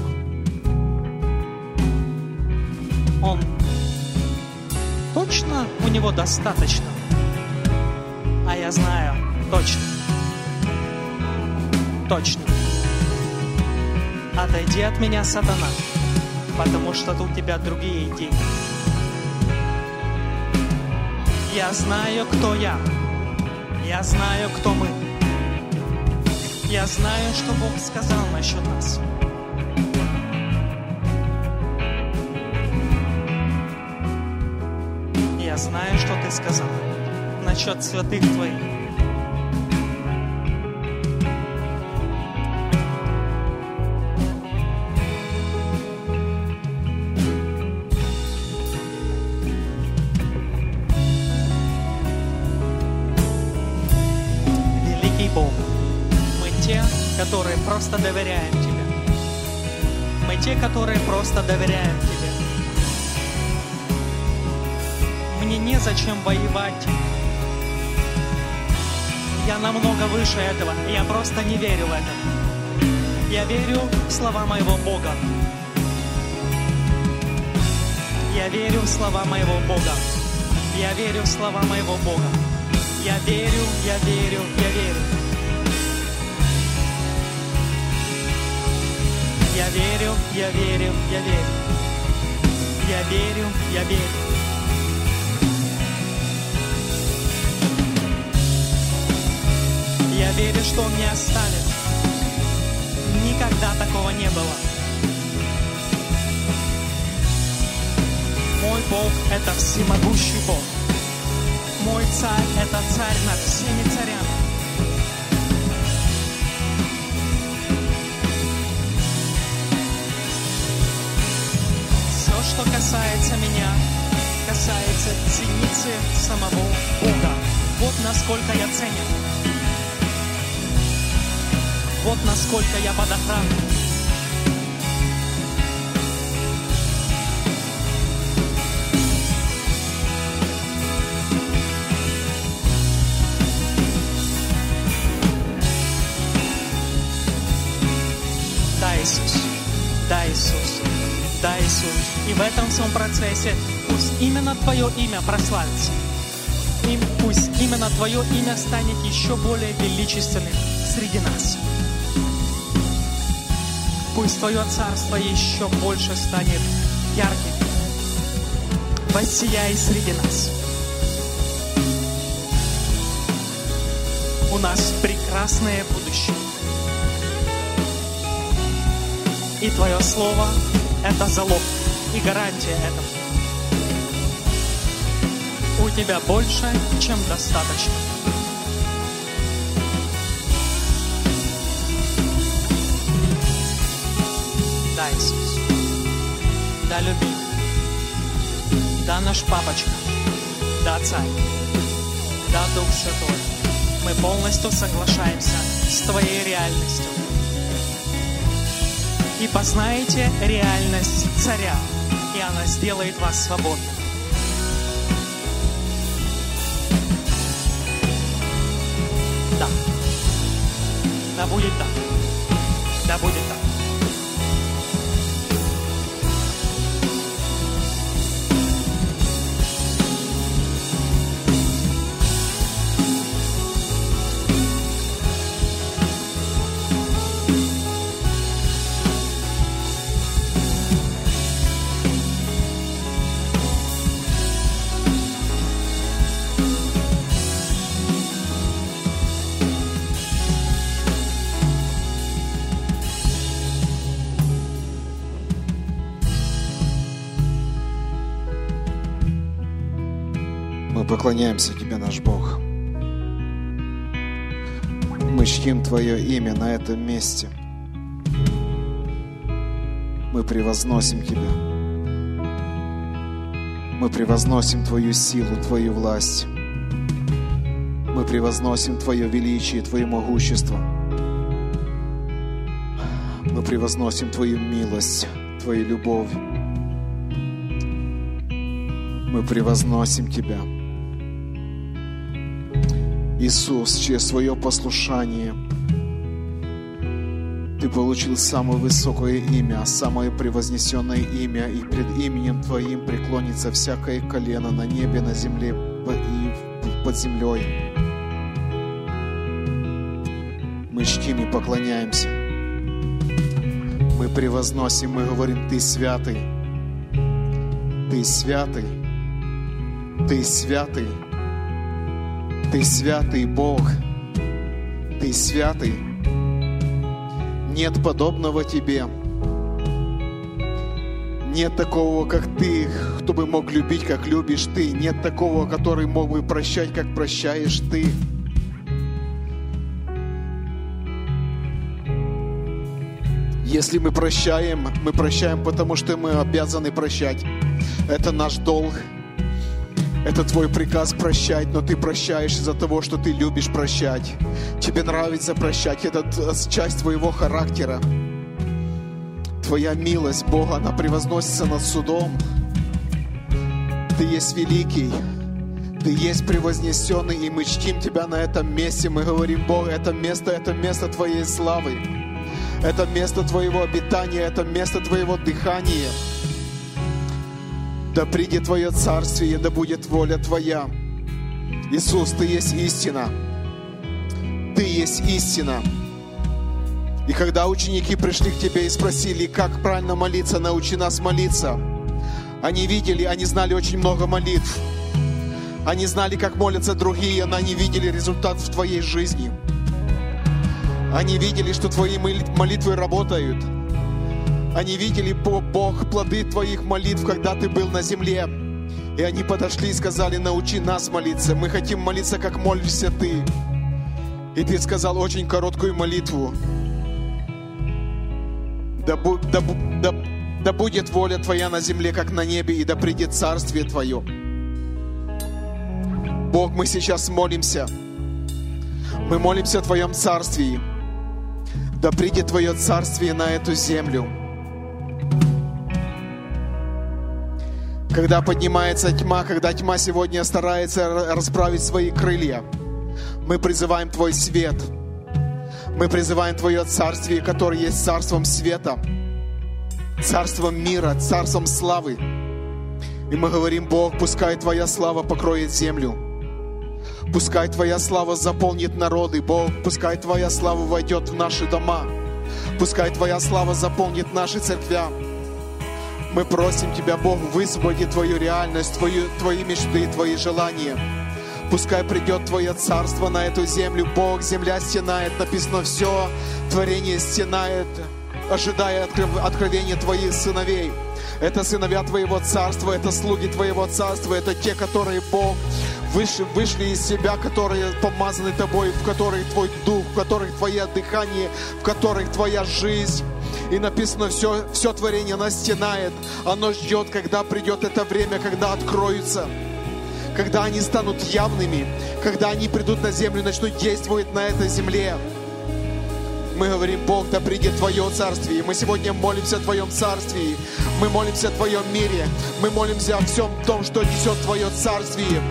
Он точно, у него достаточно, а я знаю точно. Точно. Отойди от меня, сатана, потому что у тебя другие идеи. Я знаю, кто я. Я знаю, кто мы. Я знаю, что Бог сказал насчет нас. Я знаю, что Ты сказал насчет святых Твоих. Бог. Мы те, которые просто доверяем Тебе. Мы те, которые просто доверяем Тебе. Мне незачем воевать. Я намного выше этого, и я просто не верю в это. Я верю в слова моего Бога. Я верю в слова моего Бога. Я верю в слова моего Бога. Я верю, я верю, я верю. Я верю, я верю, я верю. Я верю, я верю. Я верю, что Он не оставит. Никогда такого не было. Мой Бог — это всемогущий Бог. Мой царь — это царь над всеми царями. Все, что касается меня, касается ценицы самого Бога. Вот насколько я ценен. Вот насколько я под охраной. Да, Иисус. Да, Иисус. Да, Иисус. И в этом всем процессе пусть именно Твое имя прославится. И пусть именно Твое имя станет еще более величественным среди нас. Пусть Твое царство еще больше станет ярким. Воссияй среди нас. У нас прекрасное будущее. И Твое Слово — это залог и гарантия этому. У Тебя больше, чем достаточно. Да, Иисус. Да, любимый. Да, наш папочка. Да, Царь. Да, Дух Святой. Мы полностью соглашаемся с Твоей реальностью. И познаете реальность Царя, и она сделает вас свободным. Да. Да будет так. Да будет так. Мы поклоняемся Тебе, наш Бог. Мы чтим Твое имя на этом месте. Мы превозносим Тебя. Мы превозносим Твою силу, Твою власть. Мы превозносим Твое величие, Твое могущество. Мы превозносим Твою милость, Твою любовь. Мы превозносим Тебя. Иисус, через свое послушание Ты получил самое высокое имя, самое превознесенное имя, и пред именем Твоим преклонится всякое колено на небе, на земле и под землей. Мы чтим и поклоняемся. Мы превозносим, мы говорим: Ты святый, Ты святый, Ты святый. Ты святый Бог, Ты святый. Нет подобного Тебе. Нет такого, как Ты, кто бы мог любить, как любишь Ты. Нет такого, который мог бы прощать, как прощаешь Ты. Если мы прощаем, потому что мы обязаны прощать. Это наш долг. Это Твой приказ прощать, но Ты прощаешь из-за того, что Ты любишь прощать. Тебе нравится прощать, это часть Твоего характера. Твоя милость, Бога, она превозносится над судом. Ты есть великий, Ты есть превознесенный, и мы чтим Тебя на этом месте. Мы говорим: Бог, это место Твоей славы. Это место Твоего обитания, это место Твоего дыхания. Да придет Твое царствие, да будет воля Твоя. Иисус, Ты есть истина. Ты есть истина. И когда ученики пришли к Тебе и спросили, как правильно молиться, научи нас молиться. Они видели, они знали очень много молитв. Они знали, как молятся другие, но они видели результат в Твоей жизни. Они видели, что Твои молитвы работают. Они видели, Бог, плоды Твоих молитв, когда Ты был на земле. И они подошли и сказали: научи нас молиться. Мы хотим молиться, как молишься Ты. И Ты сказал очень короткую молитву. Да будет воля Твоя на земле, как на небе, и да придет Царствие Твое. Бог, мы сейчас молимся. Мы молимся о Твоем Царствии. Да придет Твое Царствие на эту землю. Когда поднимается тьма, когда тьма сегодня старается расправить свои крылья, мы призываем Твой свет. Мы призываем Твое Царствие, которое есть Царством света, Царством мира, Царством славы. И мы говорим: Бог, пускай Твоя слава покроет землю. Пускай Твоя слава заполнит народы, Бог. Пускай Твоя слава войдет в наши дома. Пускай Твоя слава заполнит наши церкви. Мы просим Тебя, Бог, высвободи Твою реальность, Твои мечты, Твои желания. Пускай придет Твое Царство на эту землю. Бог, земля стенает, написано, все творение стенает, ожидая откровения Твоих сыновей. Это сыновья Твоего Царства, это слуги Твоего Царства, это те, которые, Бог, вышли из себя, которые помазаны Тобой, в которых Твой Дух, в которых Твое дыхание, в которых Твоя жизнь. И написано, все творение оно стенает, оно ждет, когда придет это время, когда откроются, когда они станут явными, когда они придут на землю и начнут действовать на этой земле. Мы говорим: Бог, да придет Твое Царствие. Мы сегодня молимся о Твоем Царствии. Мы молимся о Твоем мире. Мы молимся о всем том, что несет Твое Царствие.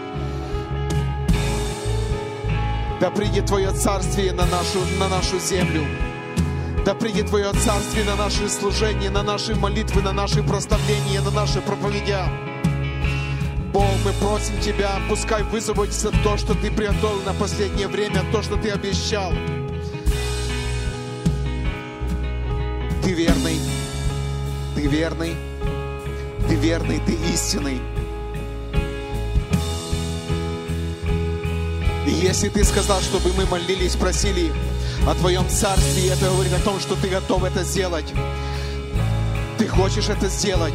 Да придет Твое Царствие на нашу землю. Да придет Твое Царствие на наши служения, на наши молитвы, на наши прославления, на наши проповедя. Бог, мы просим Тебя, пускай высвободится то, что Ты приготовил на последнее время, то, что Ты обещал. Ты верный, Ты верный, Ты верный, Ты истинный. И если Ты сказал, чтобы мы молились, просили о Твоем Царстве, это говорит о том, что Ты готов это сделать. Ты хочешь это сделать.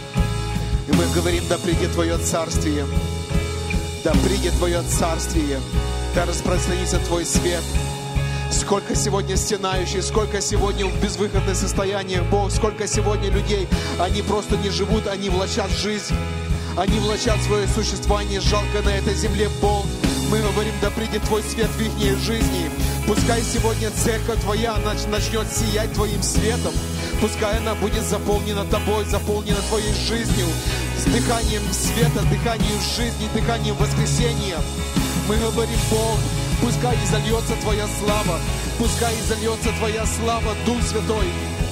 И мы говорим: да придет Твое Царствие. Да придет Твое Царствие. Да распространится Твой свет. Сколько сегодня стенающих, сколько сегодня в безвыходных состояниях, Бог, сколько сегодня людей, они просто не живут, они влачат жизнь. Они влачат свое существование жалко на этой земле, Бог. Мы говорим: да придет Твой свет в их жизни. Пускай сегодня церковь Твоя начнет сиять Твоим светом. Пускай она будет заполнена Тобой, заполнена Твоей жизнью, с дыханием света, дыханием жизни, дыханием воскресения. Мы говорим: Бог, пускай изольется Твоя слава, пускай изольется Твоя слава, Дух Святой.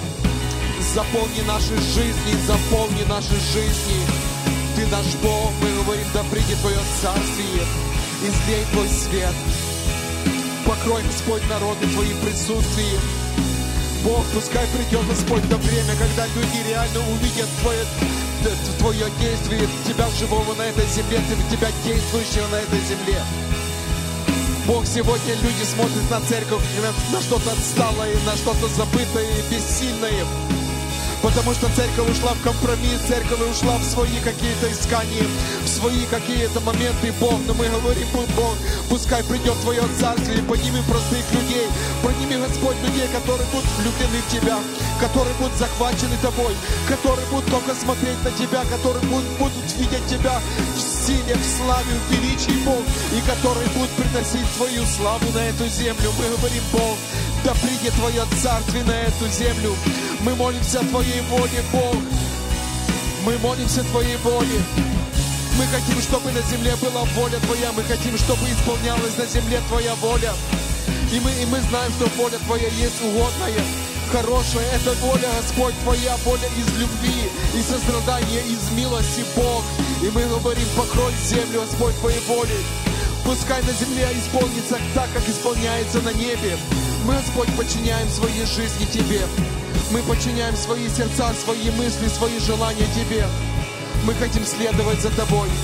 Заполни наши жизни, заполни наши жизни. Ты наш Бог, мы говорим: да придет Твое Царствие, излей Твой свет. Покрой, Господь, народы Твоим присутствием. Бог, пускай придет, Господь, то время, когда люди реально увидят Твое действие, Тебя живого на этой земле, Тебя действующего на этой земле. Бог, сегодня люди смотрят на церковь, на что-то отсталое, на что-то забытое, бессильное. Потому что церковь ушла в компромисс, церковь ушла в свои какие-то искания, в свои какие-то моменты, Бог. Но мы говорим: Бог, пускай придет Твое Царствие, подними простых людей, подними, Господь, людей, которые будут влюблены в Тебя, которые будут захвачены Тобой, которые будут только смотреть на Тебя, которые будут видеть Тебя в силе, в славе, в величии, Бог, и которые будут приносить Твою славу на эту землю. Мы говорим: Бог, да придет Твое Царствие на эту землю. Мы молимся о Твоей воле, Бог. Мы молимся о Твоей воле. Мы хотим, чтобы на земле была воля Твоя. Мы хотим, чтобы исполнялась на земле Твоя воля. И мы знаем, что воля Твоя есть угодная, хорошая. Это воля, Господь, Твоя воля из любви, из сострадания, из милости, Бог. И мы говорим: покрой землю, Господь, Твоей волей. Пускай на земле исполнится так, как исполняется на небе. Мы, Господь, подчиняем свои жизни Тебе. Мы подчиняем свои сердца, свои мысли, свои желания Тебе. Мы хотим следовать за Тобой.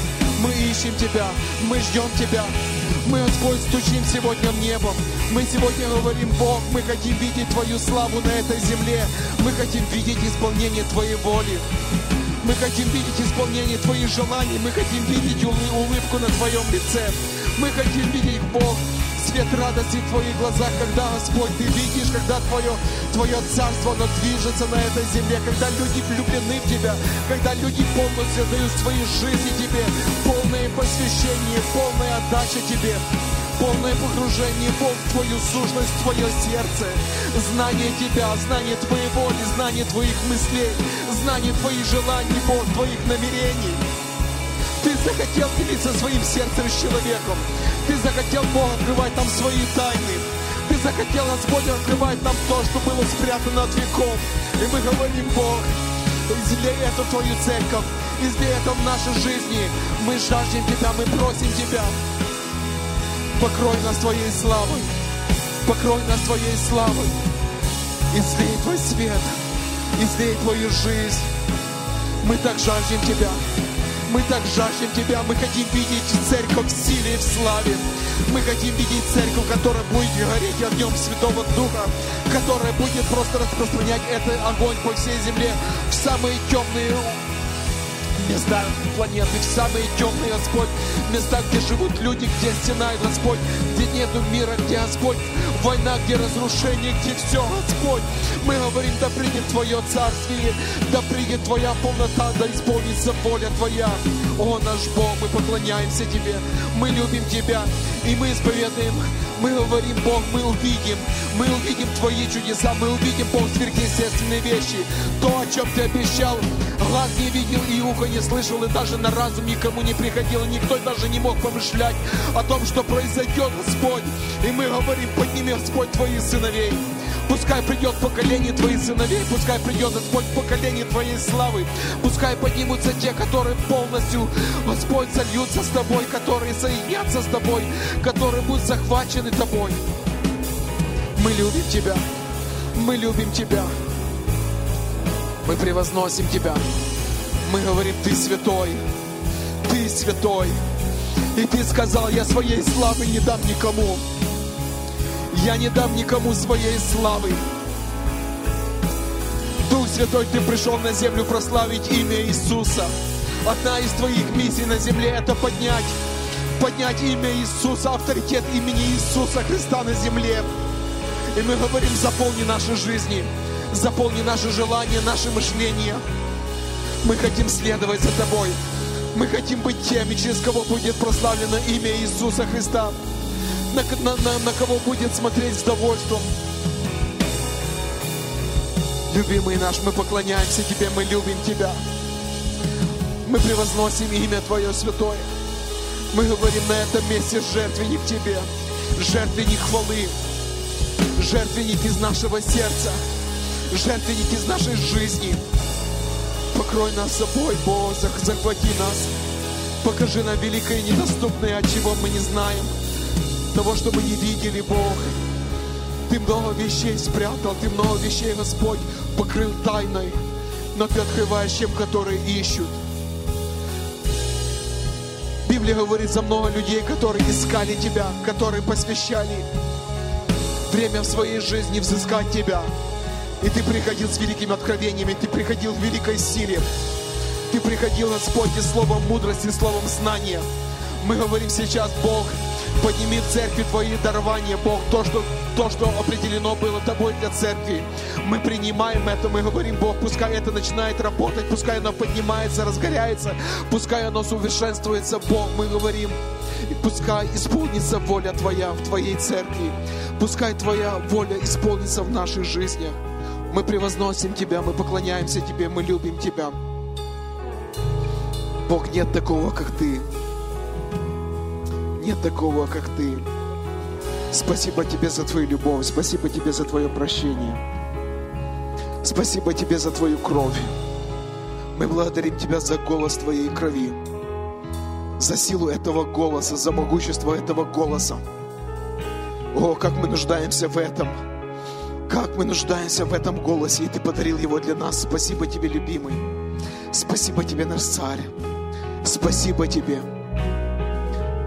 Мы ищем Тебя, мы ждем Тебя. Мы, Господь, стучим сегодня в небо. Мы сегодня говорим: Бог, мы хотим видеть Твою славу на этой земле. Мы хотим видеть исполнение Твоей воли. Мы хотим видеть исполнение Твоих желаний. Мы хотим видеть улыбку на Твоем лице. Мы хотим видеть, Бог, свет радости в Твоих глазах, когда, Господь, Ты видишь, когда Твое царство, оно движется на этой земле, когда люди влюблены в Тебя, когда люди полностью дают свои жизни Тебе, полное посвящение, полная отдача Тебе, полное погружение, Бог, в Твою сущность, в Твое сердце, знание Тебя, знание Твоей воли, знание Твоих мыслей, знание Твоих желаний, Бог, Твоих намерений. Ты захотел делиться своим сердцем с человеком. Ты захотел, Бог, открывать нам свои тайны. Ты захотел, Господь, открывать нам то, что было спрятано от веков. И мы говорим: Бог, излей эту Твою церковь, излей это в нашей жизни. Мы жаждем Тебя, мы просим Тебя. Покрой нас Твоей славой. Покрой нас Твоей славой. Излей Твой свет. Излей Твою жизнь. Мы так жаждем Тебя. Мы так жаждем Тебя, мы хотим видеть церковь в силе и в славе. Мы хотим видеть церковь, которая будет гореть огнем Святого Духа, которая будет просто распространять этот огонь по всей земле, в самые темные места планеты, в самые темные, Господь, места, где живут люди, где стенает, Господь, где нету мира, где, Господь, война, где разрушение, где все, Господь. Мы говорим: да придет Твое царствие, да придет Твоя полнота, да исполнится воля Твоя. О, наш Бог, мы поклоняемся Тебе, мы любим Тебя, и мы исповедуем, мы говорим: Бог, мы увидим Твои чудеса, мы увидим, Бог, сверхъестественные вещи, то, о чем Ты обещал, глаз не видел и ухо не слышал, и даже на разум никому не приходило, никто даже не мог помышлять о том, что произойдет, Господь. И мы говорим: подними, Господь, Твоих сыновей. Пускай придет поколение Твоих сыновей, пускай придет, Господь, поколение Твоей славы. Пускай поднимутся те, которые полностью, Господь, сольются с Тобой, которые соединятся с Тобой, которые будут захвачены Тобой. Мы любим Тебя, мы любим Тебя, мы превозносим Тебя. Мы говорим: Ты святой, Ты святой. И Ты сказал: я своей славы не дам никому. Я не дам никому своей славы. Дух Святой, Ты пришел на землю прославить имя Иисуса. Одна из Твоих миссий на земле — это поднять имя Иисуса, авторитет имени Иисуса Христа на земле. И мы говорим: заполни наши жизни, заполни наши желания, наши мышления. Мы хотим следовать за Тобой. Мы хотим быть теми, через кого будет прославлено имя Иисуса Христа, на кого будет смотреть с довольством. Любимый наш, мы поклоняемся Тебе, мы любим Тебя. Мы превозносим имя Твое святое. Мы говорим: на этом месте жертвенник Тебе, жертвенник хвалы, жертвенник из нашего сердца, жертвенник из нашей жизни. Покрой нас собой, Бог, захвати нас. Покажи нам великое и недоступное, от чего мы не знаем, того, что мы не видели, Бог. Ты много вещей спрятал, Ты много вещей, Господь, покрыл тайной, но Ты открываешь тем, которые ищут. Библия говорит за много людей, которые искали Тебя, которые посвящали время в своей жизни взыскать Тебя. И Ты приходил с великими откровениями, Ты приходил в великой силе. Ты приходил, Господь, и словом мудрости, словом знания. Мы говорим сейчас: Бог, подними в церкви Твои дарования, Бог, то, что определено было Тобой для церкви. Мы принимаем это, мы говорим: Бог, пускай это начинает работать, пускай оно поднимается, разгоряется, пускай оно совершенствуется, Бог, мы говорим: пускай исполнится воля Твоя в Твоей церкви, пускай Твоя воля исполнится в наших жизнях. Мы превозносим Тебя, мы поклоняемся Тебе, мы любим Тебя. Бог, нет такого, как Ты. Нет такого, как Ты. Спасибо Тебе за Твою любовь, спасибо Тебе за Твое прощение. Спасибо Тебе за Твою кровь. Мы благодарим Тебя за голос Твоей крови, за силу этого голоса, за могущество этого голоса. О, как мы нуждаемся в этом. Как мы нуждаемся в этом голосе, и Ты подарил его для нас. Спасибо Тебе, любимый. Спасибо Тебе, наш Царь. Спасибо Тебе.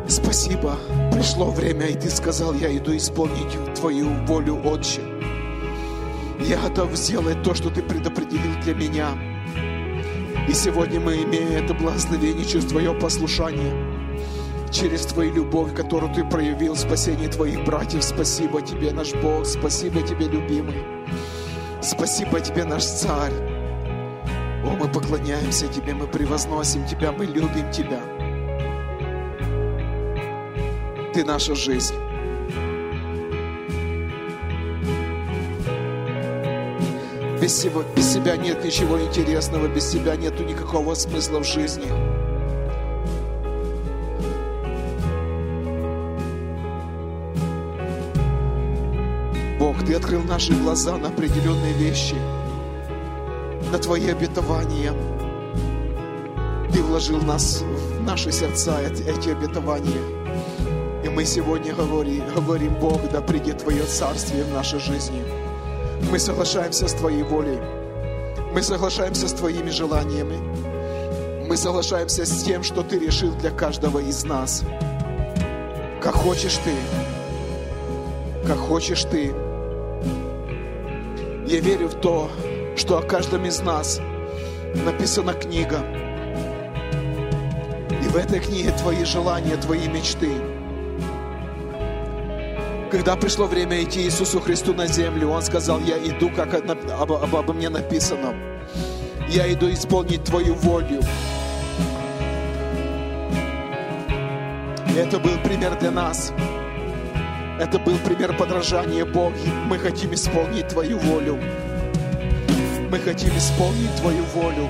Спасибо. Пришло время, и Ты сказал, я иду исполнить Твою волю, Отче. Я готов сделать то, что Ты предопределил для меня. И сегодня мы, имея это благословение через Твое послушание, через Твою любовь, которую Ты проявил в спасении Твоих братьев, спасибо Тебе, наш Бог, спасибо Тебе, любимый. Спасибо Тебе, наш Царь. О, мы поклоняемся Тебе, мы превозносим Тебя, мы любим Тебя. Ты наша жизнь. Без Тебя нет ничего интересного, без Тебя нету никакого смысла в жизни. Бог, Ты открыл наши глаза на определенные вещи, на Твои обетования. Ты вложил в наши сердца эти обетования. И мы сегодня говорим, Бог, да придет Твое царствие в нашей жизни. Мы соглашаемся с Твоей волей. Мы соглашаемся с Твоими желаниями. Мы соглашаемся с тем, что Ты решил для каждого из нас. Как хочешь Ты. Как хочешь Ты. Я верю в то, что о каждом из нас написана книга. И в этой книге Твои желания, Твои мечты. Когда пришло время идти Иисусу Христу на землю, Он сказал, я иду, как обо мне написано. Я иду исполнить Твою волю. И это был пример для нас. Это был пример подражания Богу. Мы хотим исполнить Твою волю. Мы хотим исполнить Твою волю.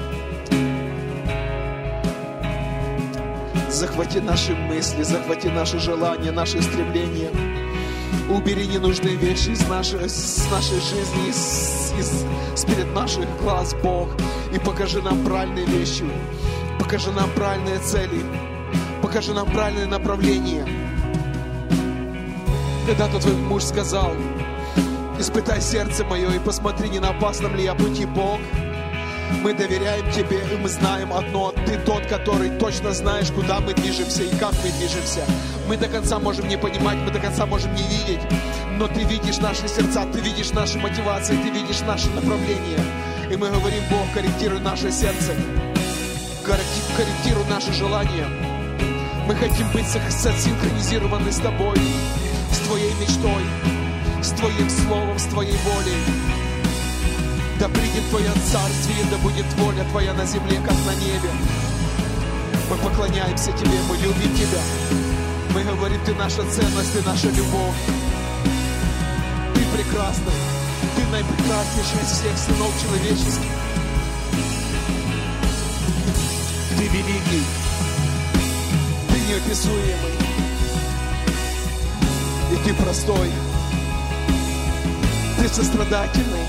Захвати наши мысли, захвати наши желания, наши стремления. Убери ненужные вещи с нашей жизни, перед наших глаз, Бог. И покажи нам правильные вещи. Покажи нам правильные цели. Покажи нам правильное направление. Когда-то Твой муж сказал, испытай сердце мое и посмотри, не на опасном ли я пути, Бог. Мы доверяем Тебе, и мы знаем одно. Ты тот, который точно знаешь, куда мы движемся и как мы движемся. Мы до конца можем не понимать, мы до конца можем не видеть. Но Ты видишь наши сердца, Ты видишь наши мотивации, Ты видишь наши направления. И мы говорим, Бог, корректируй наше сердце. Корректируй наши желания. Мы хотим быть синхронизированы с Тобой, с Твоей мечтой, с Твоим словом, с Твоей волей. Да придет Твое царствие, да будет воля Твоя на земле, как на небе. Мы поклоняемся Тебе, мы любим Тебя. Мы говорим, Ты наша ценность, Ты наша любовь. Ты прекрасный, Ты наипрекраснейший из всех сынов человеческих. Ты великий, Ты неописуемый. И Ты простой, Ты сострадательный.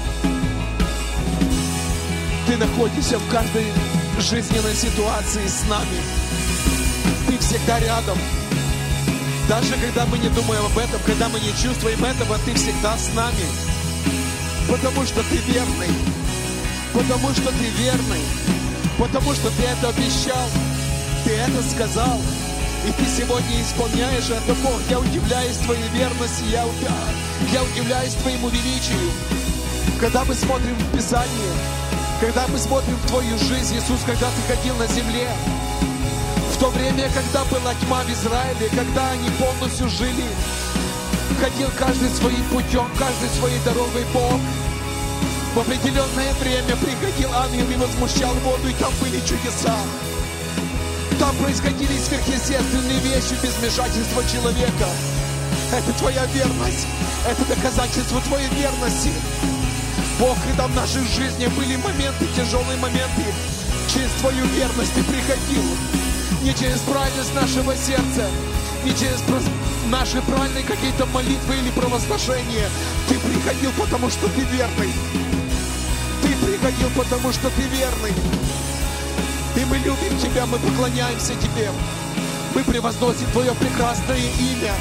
Ты находишься в каждой жизненной ситуации с нами. Ты всегда рядом. Даже когда мы не думаем об этом, когда мы не чувствуем этого, Ты всегда с нами. Потому что Ты верный. Потому что Ты верный. Потому что Ты это обещал. Ты это сказал. И Ты сегодня исполняешь это, Бог. Я удивляюсь Твоей верности. Я удивляюсь Твоему величию. Когда мы смотрим в Писание, когда мы смотрим в Твою жизнь, Иисус, когда Ты ходил на земле, в то время, когда была тьма в Израиле, когда они полностью жили, ходил каждый своим путем, каждый своей дорогой, Бог. В определенное время приходил ангел и возмущал воду, и там были чудеса. Там происходили сверхъестественные вещи без вмешательства человека. Это Твоя верность, это доказательство Твоей верности. Бог, когда в нашей жизни были моменты, тяжелые моменты, через Твою верность Ты приходил. Не через правильность нашего сердца, не через наши правильные какие-то молитвы или провозглашения. Ты приходил, потому что Ты верный. Ты приходил, потому что Ты верный. И мы любим Тебя, мы поклоняемся Тебе. Мы превозносим Твое прекрасное имя.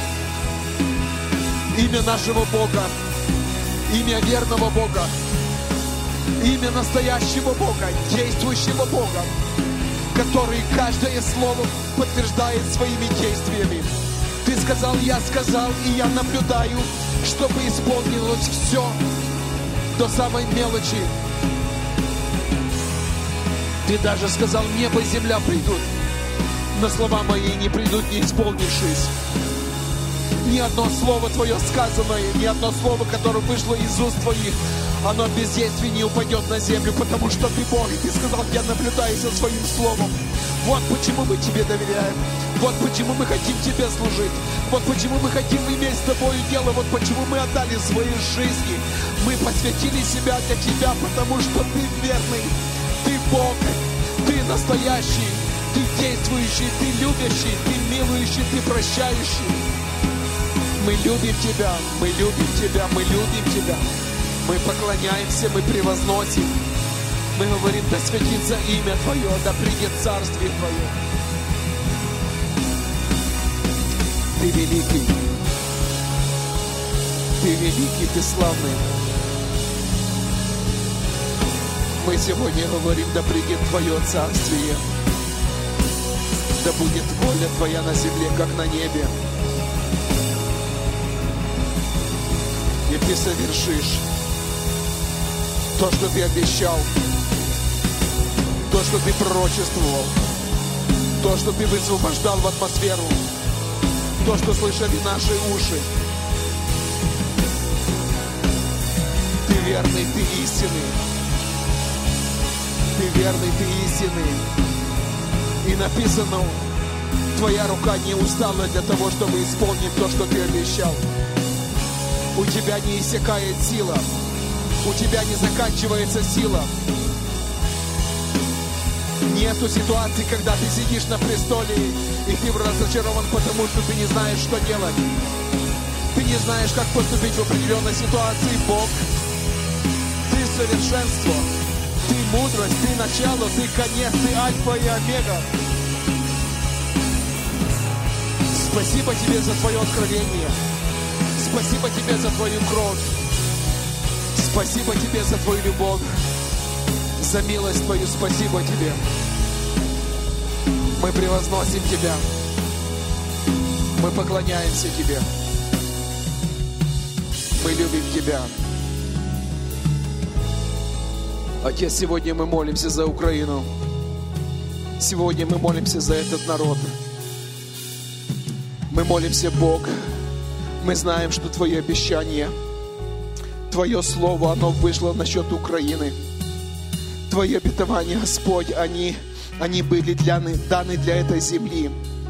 Имя нашего Бога. Имя верного Бога. Имя настоящего Бога, действующего Бога. который каждое слово подтверждает своими действиями. Ты сказал, и я наблюдаю, чтобы исполнилось все до самой мелочи. Ты даже сказал, небо и земля придут, но слова мои не придут, не исполнившись. Ни одно слово Твое сказанное, ни одно слово, которое вышло из уст Твоих, оно без действия не упадет на землю, потому что Ты Бог, и Ты сказал, я наблюдаю за Своим Словом. Вот почему мы Тебе доверяем, вот почему мы хотим Тебе служить, вот почему мы хотим иметь с Тобою дело, вот почему мы отдали свои жизни. Мы посвятили себя для Тебя, потому что Ты верный, Ты Бог, Ты настоящий, Ты действующий, Ты любящий, Ты милующий, Ты прощающий. Мы любим Тебя, мы любим Тебя, мы любим Тебя. Мы поклоняемся, мы превозносим. Мы говорим, да святится имя Твое, да придет Царствие Твое. Ты великий, Ты великий, Ты славный. Мы сегодня говорим, да придет Твое Царствие, да будет воля Твоя на земле, как на небе. И Ты совершишь то, что Ты обещал, то, что Ты пророчествовал, то, что Ты высвобождал в атмосферу, то, что слышали наши уши. Ты верный, Ты истинный. Ты верный, Ты истинный. И написано, Твоя рука не устала для того, чтобы исполнить то, что Ты обещал. У Тебя не иссякает сила. У Тебя не заканчивается сила. Нету ситуации, когда ты сидишь на престоле и ты разочарован, потому что ты не знаешь, что делать. Ты не знаешь, как поступить в определенной ситуации. Бог, Ты совершенство, Ты мудрость, Ты начало, Ты конец, Ты альфа и омега. Спасибо Тебе за Твое откровение. Спасибо Тебе за Твою кровь. Спасибо Тебе за Твою любовь, за милость Твою. Спасибо Тебе. Мы превозносим Тебя. Мы поклоняемся Тебе. Мы любим Тебя. Отец, сегодня мы молимся за Украину. Сегодня мы молимся за этот народ. Мы молимся, Бог. Мы знаем, что Твои обещания, Твое Слово, оно вышло насчет Украины. Твои обетования, Господь, они были даны для этой земли.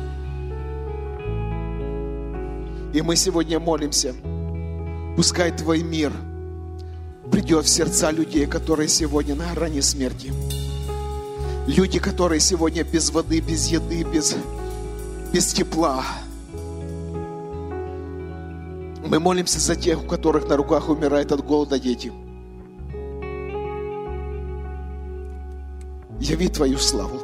И мы сегодня молимся. Пускай Твой мир придет в сердца людей, которые сегодня на грани смерти. Люди, которые сегодня без воды, без еды, без тепла. Мы молимся за тех, у которых на руках умирают от голода дети. Яви Твою славу.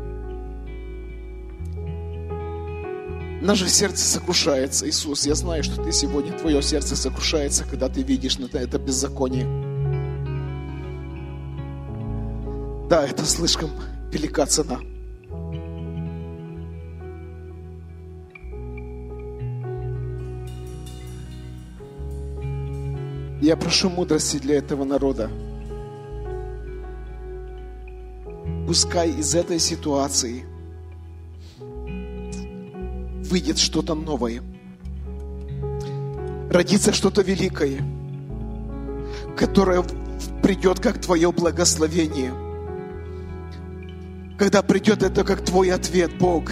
Наше сердце сокрушается, Иисус. Я знаю, что Ты сегодня, Твое сердце сокрушается, когда Ты видишь это беззаконие. Да, это слишком велика цена. Я прошу мудрости для этого народа. Пускай из этой ситуации выйдет что-то новое. Родится что-то великое, которое придет как Твое благословение. Когда придет это как Твой ответ, Бог.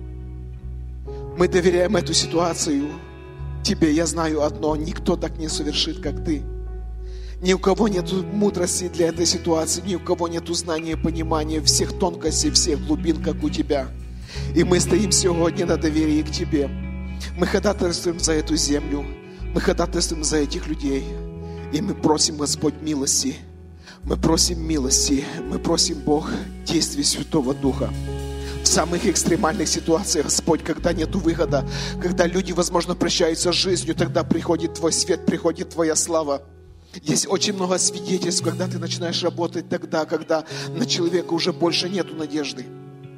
Мы доверяем эту ситуацию Тебе. Я знаю одно: никто так не совершит, как Ты. Ни у кого нет мудрости для этой ситуации, ни у кого нет знания и понимания всех тонкостей, всех глубин, как у Тебя. И мы стоим сегодня на доверии к Тебе. Мы ходатайствуем за эту землю, мы ходатайствуем за этих людей. И мы просим, Господь, милости. Мы просим милости, мы просим, Бог, действия Святого Духа. В самых экстремальных ситуациях, Господь, когда нету выхода, когда люди, возможно, прощаются с жизнью, тогда приходит Твой свет, приходит Твоя слава. Есть очень много свидетельств, когда ты начинаешь работать тогда, когда на человека уже больше нету надежды.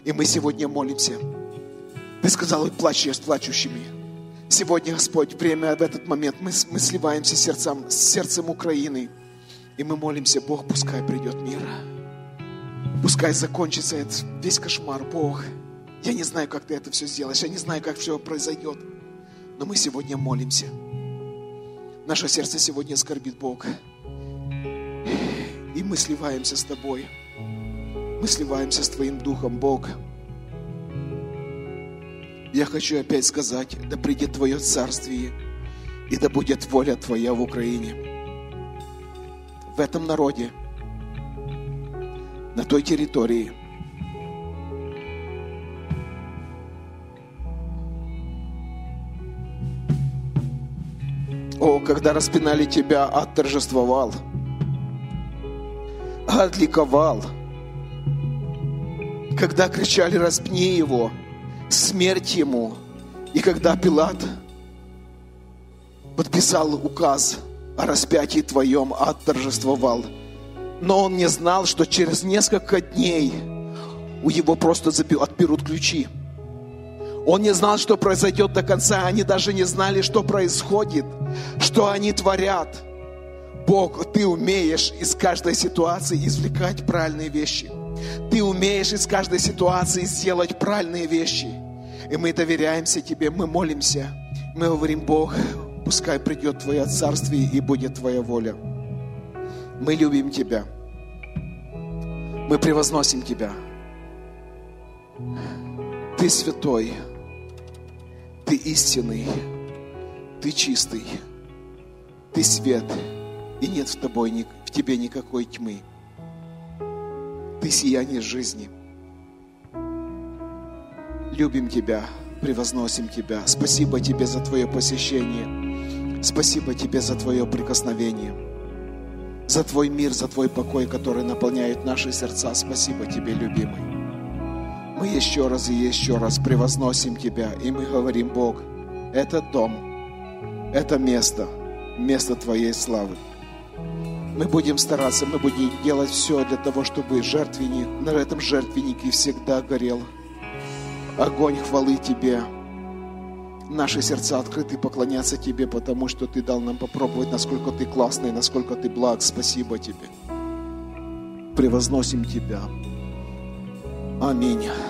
И мы сегодня молимся. Ты сказал, и плачь с плачущими. Сегодня, Господь, время в этот момент мы сливаемся с сердцем Украины. И мы молимся, Бог, пускай придет мир. Пускай закончится этот весь кошмар, Бог. Я не знаю, как Ты это все сделаешь. Я не знаю, как все произойдет. Но мы сегодня молимся. Наше сердце сегодня скорбит, Бог. И мы сливаемся с Тобой. Мы сливаемся с Твоим Духом, Бог. Я хочу опять сказать, да придет Твое Царствие, и да будет воля Твоя в Украине. В этом народе, на той территории. О, когда распинали Тебя, ад торжествовал, ад ликовал. Когда кричали, распни Его, смерть Ему. И когда Пилат подписал указ о распятии Твоем, ад торжествовал. Но он не знал, что через несколько дней у его просто отберут ключи. Он не знал, что произойдет до конца. Они даже не знали, что происходит, что они творят. Бог, Ты умеешь из каждой ситуации извлекать правильные вещи. Ты умеешь из каждой ситуации сделать правильные вещи. И мы доверяемся Тебе, мы молимся. Мы говорим, Бог, пускай придет Твое Царствие и будет Твоя воля. Мы любим Тебя. Мы превозносим Тебя. Ты святой. Ты истинный. Ты чистый. Ты свет. И нет в Тебе никакой тьмы. Ты сияние жизни. Любим Тебя, превозносим Тебя. Спасибо Тебе за Твое посещение. Спасибо Тебе за Твое прикосновение. За Твой мир, за Твой покой, который наполняет наши сердца. Спасибо Тебе, любимый. Мы еще раз и еще раз превозносим Тебя. И мы говорим, Бог, это дом, это место Твоей славы. Мы будем стараться, мы будем делать все для того, чтобы на этом жертвеннике всегда горел огонь хвалы Тебе. Наши сердца открыты поклоняться Тебе, потому что Ты дал нам попробовать, насколько Ты классный, насколько Ты благ. Спасибо Тебе. Превозносим Тебя. Аминь.